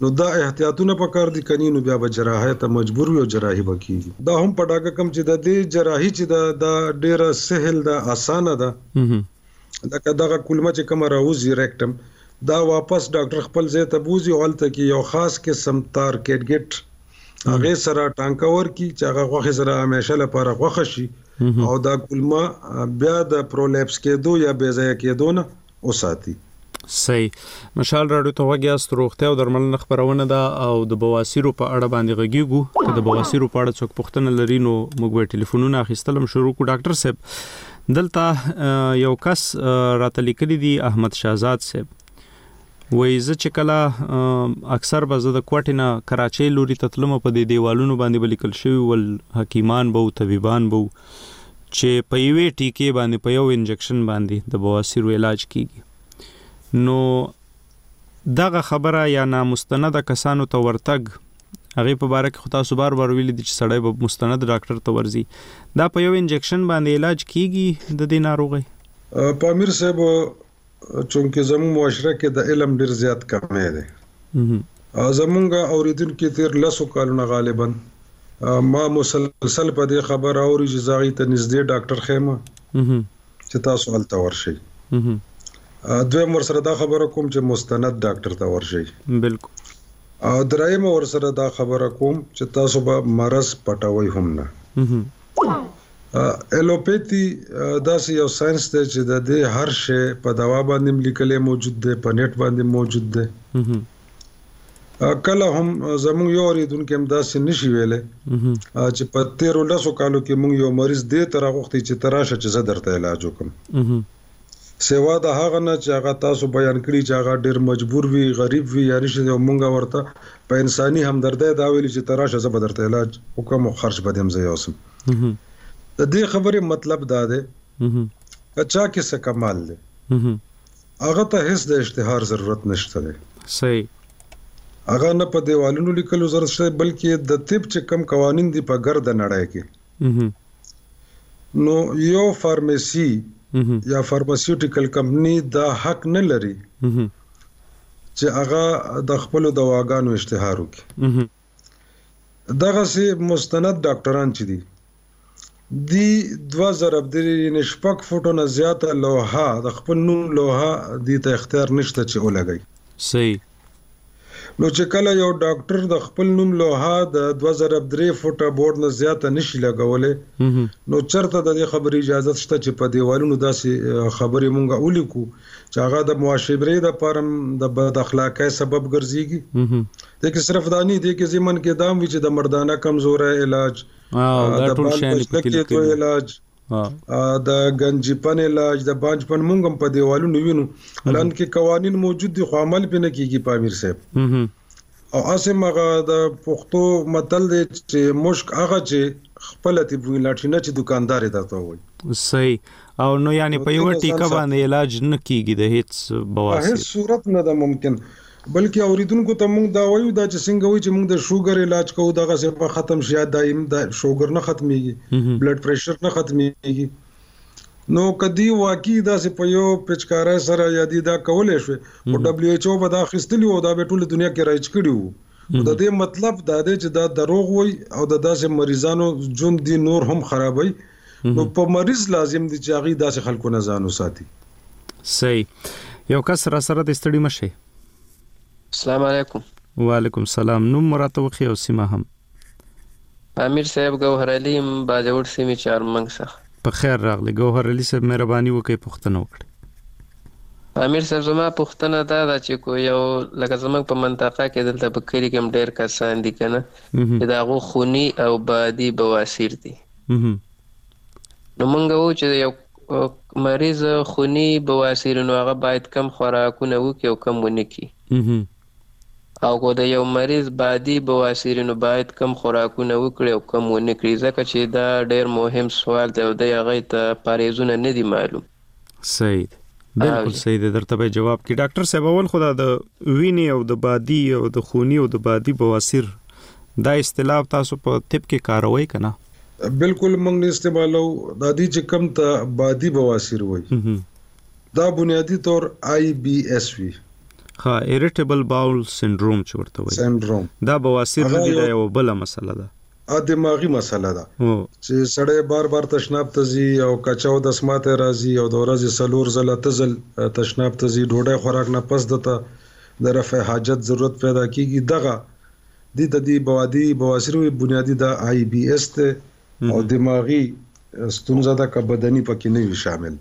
نو دا احتیاطونه پکار دي کني نو بیا به جراحت ته مجبور یو جراحي وکړي. دا هم پډاګه کم چې د دې جراحي چې دا ډیره سهل ده اسانه ده لکه دغه کلمه چې کوم راوځي ریکټم دا واپس ډاکټر خپل ځای ته بوزي او هلته کې یو خاص قسم تار کټګټ هغه سره ټانکاور کی چې هغه غوښه سره همیشه لپاره غوښه شي او دا کلمه بیا د پرولیپس کېدو یا بې ځای کېدو نه وساتي. صحیح. مشال راډیو ته وګیا ستروخته او درملنه خبرونه ده او د بواسیرو په اړه باندې غږیږو که د بواسیرو په اړه څوک پوښتنه لري نو موږ به ټلیفونونه اخیستلم شروع کو. ډاکټر صاحب دلته یو کس راته لیکلی دی احمد شهزاد صاحب وای زه چې کله اکثر به زه د کوټې نه کراچۍ لوري ته تلم په دې دیوالونو باندې به لیکل شوي ول حکیمان به و طبیبان به و چې په یوې ټیکې باندې په یو انجکشن باندې د بواسیرو علاج کیږي. نو دغه خبره یا نامستند کسانو ته ورتګ هغه په باره کې خو تاسو بار ویلي دي چې سړی به مستند ډاکټر ته ورځي دا په یو انجکشن باندې علاج کیږي د دې ناروغۍ؟ پامیر صاحب چونکه زموږ معاشره کې د علم ډیر زیات کمی دی. زموږ اوریدونکو تیر 10 کالونه غالبا ما مسلسل په دې خبر اوري چې زاغي ته نږدې ډاکټر خیمه چې تاسو هلته ورشئ. دویم ورسره دا خبره کوم چې مستند ډاکټر ته ورشئ. بالکل. دریم ورسره دا خبره کوم چې تاسو به مرض پټوي هم نه. الوپیتي داسې یو ساينس دی چې د دې هر شی په دوا باندې لیکلې موجود دی په نیټ باندې موجود دی. کله هم زموږ یو اوریدونکو هم داسې نشي ویلې چې په 13 کالو کې موږ یو مریض دې تر غوښتي چې تراشه چې زه درته علاج وکم. سیوا د هغه نه چې هغه تاسو بیان کړی چې هغه ډیر مجبور وي غریب وي یا نشي مونږه ورته په انساني همدردی دا ویلي چې تراشه زه به درته علاج وکم او خرج به دې هم زه یوسم. د دې خبرې مطلب دا دی کچا کې څه کمال دی هغه ته هیڅ د اشتهار ضرورت نشته دی. صحیح. هغه نه په دیوالونو لیکلو ضرورت شته بلکې د طب چې کم قوانین دي په ګرد نړۍ کې نو یو فارمیسی یا فارماسیوټیکل کمپنی دا حق نه لري چې هغه د خپل دواګانو اشتهار وکړي. دغه سي مستند ډاکټران چې دي دی 2003 نشپک فوټو نه زیاته لوحه د خپل نوم لوحه دي ته اختیار نشته چې ولګي. صحیح. نو چې کله یو ډاکټر د خپل نوم لوحه د 2003 فوټه بورډ نه زیاته نشي لګولې نو چرته د دې خبرې اجازه شته چې په دیوالونو داسې خبرې مونږه ولیکو چې هغه د معاشرې د پرم د بد اخلاقۍ سبب ګرځيږي. دغه صرف دانی دي کې زمون کې دام وی چې د مردانه کمزوري علاج د بالکل علاج د گنجپن علاج د بانجپن مونږ په دیوالونو وینو الان کې قوانين موجود دي خو عمل پې نه کیږي پامیر صاحب. او اسه مغه د پښتو متل دی چې مشک هغه چې خپل تی وی لاټینه چې دکاندار درته وای. صحیح. او نو یعنی په یو ټیکه باندې علاج نه کیږي د هیڅ بواسیر هیڅ صورت نه ده ممکن بلکې اوریدونکو ته موږ دا وایو دا چې څنګه وایي چې موږ د شوګر علاج کوو دغه څه په ختم شي دایم د شوګر نه ختميږي بلډ پریشر نه ختميږي. نو کدی واقعي دا چې په یو پچکارای سره یادی دا کولې شو او دبليو ایچ او په دا خستلی او دا په ټوله دنیا کې رایج کړیو. دا دې مطلب دا دی چې دا دروغ وای او د داسې مریضانو جون دي نور هم خرابوي. نو په مریض لازم دي چې هغه داسې خلکو نه ځانو ساتي. صحیح. یو کس را سره د استړي مشه. السلام علیکم. وعلیکم السلام. نو مراتب خو او سیمه هم امیر صاحب گوهر علی باجوړ سیمه چارمنګ څخه په خیر راغلی. گوهر علی صاحب مهرباني وکړئ پوښتنه وکړئ. امیر صاحب زما پوښتنه دا ده چې کو یو لکه زموږ په منطقه کې دلته په کلی کې ډېر کسان دي کنه چې داغه خونی او بادي بواسیر دي. نو مونږ وو چې یو مریض خونی بواسیر نو هغه باید کم خوراکونه وکړي او کم ونه کړي او کو د یو مریض بادي بواسیر نو باید کم خوراکونه وکړي او کم ونه کړي ځکه چې دا ډېر مهم سوال دی او د هغه ته پاریزونه نه دي معلوم. صحیح. بالکل صحیح دی. درته به جواب کی ډاکټر صاحب اول خدا د ویني او د بادي او د خونی او د بادي بواسیر دا اصطلاح تاسو په طب کې کاروي کنه؟ بالکل موږ نه استعمالو د دې چې کم ته بادي بواسیر وای دا بنیادی طور IBS وی ها ایریټیبل باول سندروم چې ورته وایي سندروم دا بواسیر دی دا یو بل مسله ده دماغي مسله ده چې سړی بار تشناب ته ځي او کچاو د سماته راځي او د ورځې سلور زله تزل تشناب ته ځي ډوډۍ خوراک نه پس دته د رفع حاجت ضرورت پیدا کیږي دغه د بواسیر بنیادی د آی بی اس ته او دماغي ستونزه ده که بدني پکې نه وي شامل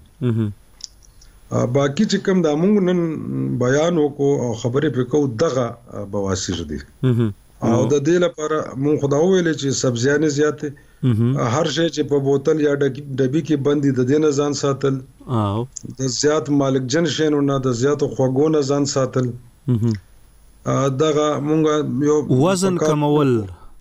باقی چې کوم د موږ نن بیان وکړو او خبرې پکې دغه بواسیر دي او د دې لپاره مونږ خدا ویل چې سبزیانه زیاته هر شی چې په بوتل یا ډبی کې بندي د دې نه ځان ساتل او د زیات مالکجن شینو نه د زیات خوګو نه ځان ساتل دغه مونږ یو وزن کمول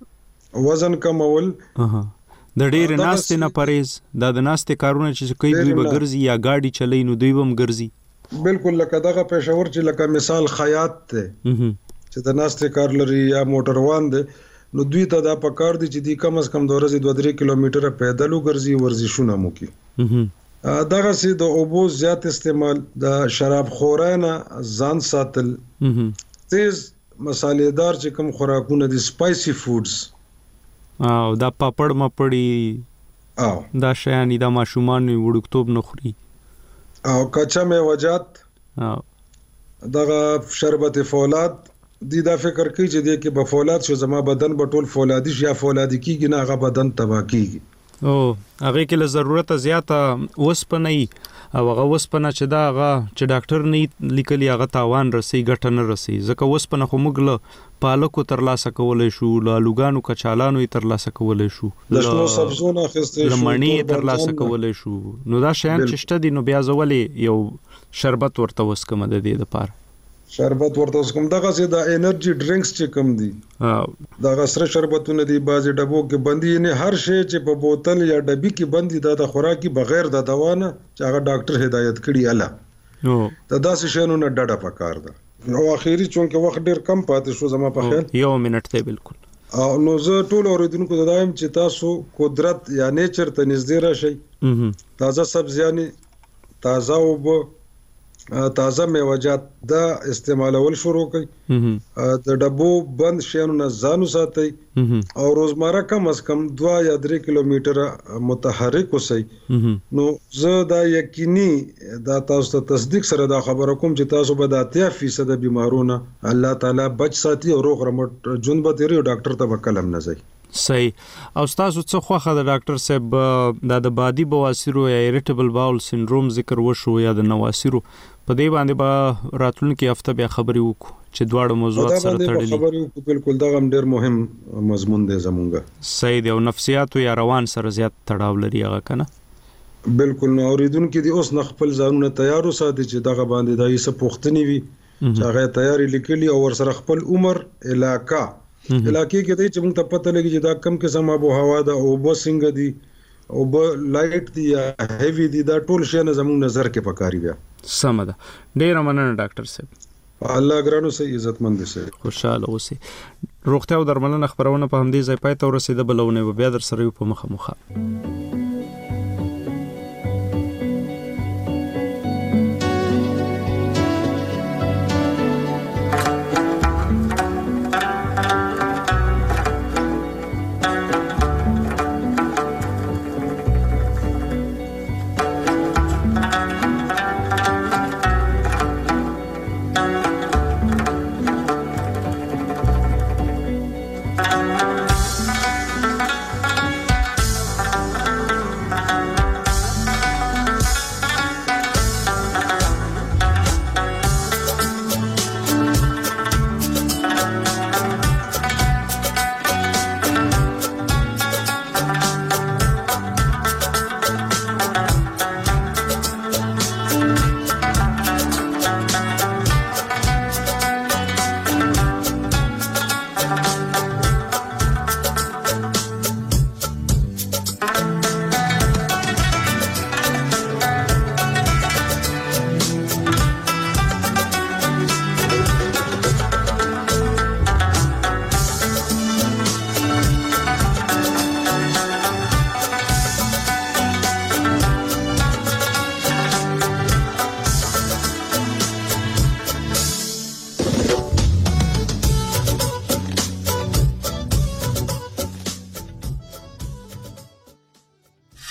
د ډیر ناستې نه پرهیز د ناستې کارونه چې کوي دوی به ګرځي یا گاډي چلای نو دوی هم ګرځي بالکل لکه دغه پېښور چې لکه مثال خیاط ته چې د ناستې کار لري یا موټر روان دي نو دوی ته دا پکار دي چې دی کم از کم د ورځې 2-3 کیلومتره پیدل وګرځي ورزشونه مو کوي دغه سي د اوبو زیات استعمال د شراب خورانه ځان ساتل تیز مصالحدار چې کوم خوراکونه دي سپایسي فودز او دا پاپړ مپړی او دا شیانی دا ماشومان وړوکتوب نه خوري او کچا میوجات او دغه شربت فولاد دی دا فکر کوي چې د کې په فولاد شو زما بدن په ټول فولادي یا فولادي کیږي نه هغه بدن تبا کیږي او هغه کې له ضرورت زیاته وسپنه او هغه وسپنه چې دا هغه چې ډاکټر نه لیکلی هغه تاوان رسي ګټه نه رسي ځکه وسپنه خو موږ له پالکو تر لاسه کولای شو له لوګانو کچالانو تر لاسه کولای شو د شنو سبزونو اخیستل شو لمنی تر لاسه کولای شو نو دا شیان چې شته دي نو بیا ځولې یو شربت ورته وسکم د دې لپاره شربت ورته وسکم دغه سي د انرژي ډرینکس چې کم دي دا غسر شربتونه دي بازي ډبو کې بندي نه هر شی چې په بوتل یا ډبي کې بندي دا د خوراکي بغیر د دوا نه چې هغه ډاکټر هدایت کړي اله دا داسې شنو نه ډډه پکار ده او اخیری چونکه وخت ډیر کم پاتې شو زما په خیال یو منټ ته بالکل او نو زه ټول اوریدونکو ته وایم چې تاسو قدرت یا نیچر ته نږدې راشئ تازه سبزیانه تازه اوبه تازه میوجات دا استعمالول شروع کړئ د ډبو بند شیانو نه ځان ساتئ او روزمره کم از کم 2 یا 3 کیلومتره متحرک اوسئ نو زه دا یقیني دا تاسو ته تصدیق سره دا خبره کوم چې تاسو به د 80% بیمارونو الله تعالی بچ ساتي او روغ رمټ جون به تیری ډاکټر ته وکلم نه ځي صحیح او تاسو څه خوخه د ډاکټر صاحب د بادي بواسیرو یا ایریټیبل باول سندروم ذکر وشو یا د نواسیرو په دې باندې به راتلونکي هفته بیا خبرې وکړو چې دواړو موضوعات سره تړلي خبرې وکړو بالکل دا هم ډېر مهم مضمون دی زمونږ صحیح دی او نفسیات یا روان سره زیات تړاو لري هغه کنه بالکل نو اوریدونکو دي اوس نه خپل ځانونه تیار وساتي چې دغه باندې دایي څه پوښتنې وي چې هغه تیاری لیکلي او ور سره خپل عمر علاقہ علاقې کې د چې موږ ته پته لګي چې دا کم قسم آب او هوا ده او به څنګه دي او به لایټ دي یا هیوی دي دا ټول شی نه زموږ نظر کې پکاري بیا سم ده ډیر مننه ډاکټر صاحب الله ګرانو سي عزتمند سي خوشاله اوسئ روغتیا او درملنه خبرونه په همدې ځای پای ته ورسېده بلونه بیا در سره په مخه